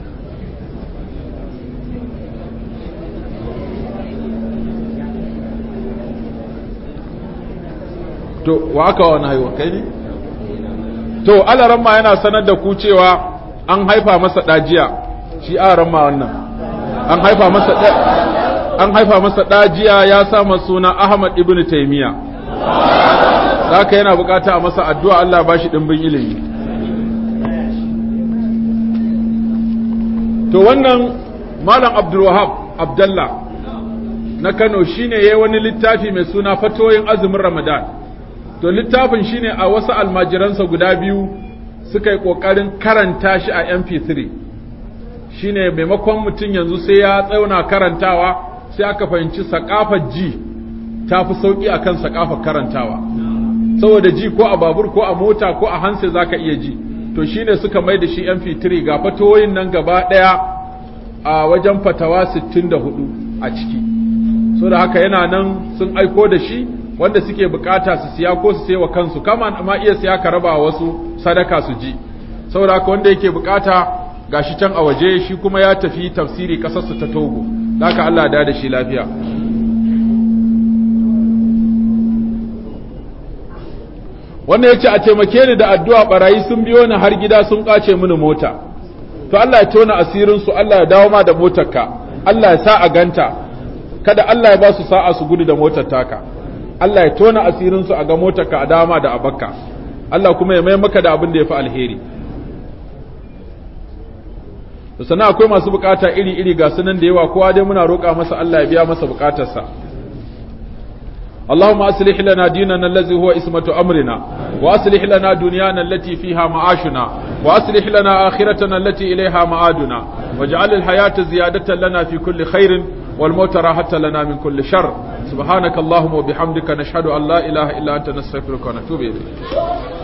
To wa aka wani haihuwa kai ne? To alaramma yana sanar da ku cewa an haifa masa dajiya, shi alaramma wannan an haifa masa an haifa masa dajiya ya sa masa suna Ahmad ibn Taymiya. Haka yana bukata a masa addu'a Allah ya bashi dimbin ilimi. To wannan Malam Abdul Wahab Abdullah na Kano shine yayin wani littafi mai suna Fatoyin Azumin Ramadan. To littafin shine a wasu almajiransa guda biyu suka yi ƙoƙarin karanta shi a M P three. Shine maimakon mutum yanzu sai ya tsauna karantawa sai aka fahimci sakafar ji ta fi sauƙi a kan sakafar karantawa. Saboda ji ko a babur ko a mota ko a hanse za ka iya ji. To shine suka mai da shi M P three ga fatoyin nan gaba ɗaya a wajen fatawa sittin da hudu a ciki. So da haka yana nan sun aiko da shi wanda suke bukata su siya ko su wa kansu kama ma iya siya ka raba wasu sadaka su ji saboda haka wanda yake bukata gashi can a waje shi kuma ya tafi tafsiri kasar su ta Togo haka Allah da da shi lafiya. Wanda yace a taimake ni da addu'a barayi sun biyo ni har gida sun kace mini mota, to Allah ya tona asirin su, Allah ya dawo ma da motarka, Allah ya sa a ganta, kada Allah ya ba su sa'a su gudu da motar taka. Allah ya tona asirinsu a ga motarka a dama da abakka, Allah kuma ya mai maka da abin da ya fi alheri. Da sana akwai masu bukata iri-iri ga sunan da yawa, kowa dai muna roƙa masa Allah ya biya masa bukatarsa. اللهم أصلح لنا ديننا الذي هو اسمة أمرنا وأصلح لنا دنيانا التي فيها معاشنا وأصلح لنا آخرتنا التي إليها معادنا واجعل الحياة زيادة لنا في كل خير والموت راحة لنا من كل شر سبحانك اللهم وبحمدك نشهد أن لا إله إلا أنت نستغفرك ونتوب إليك.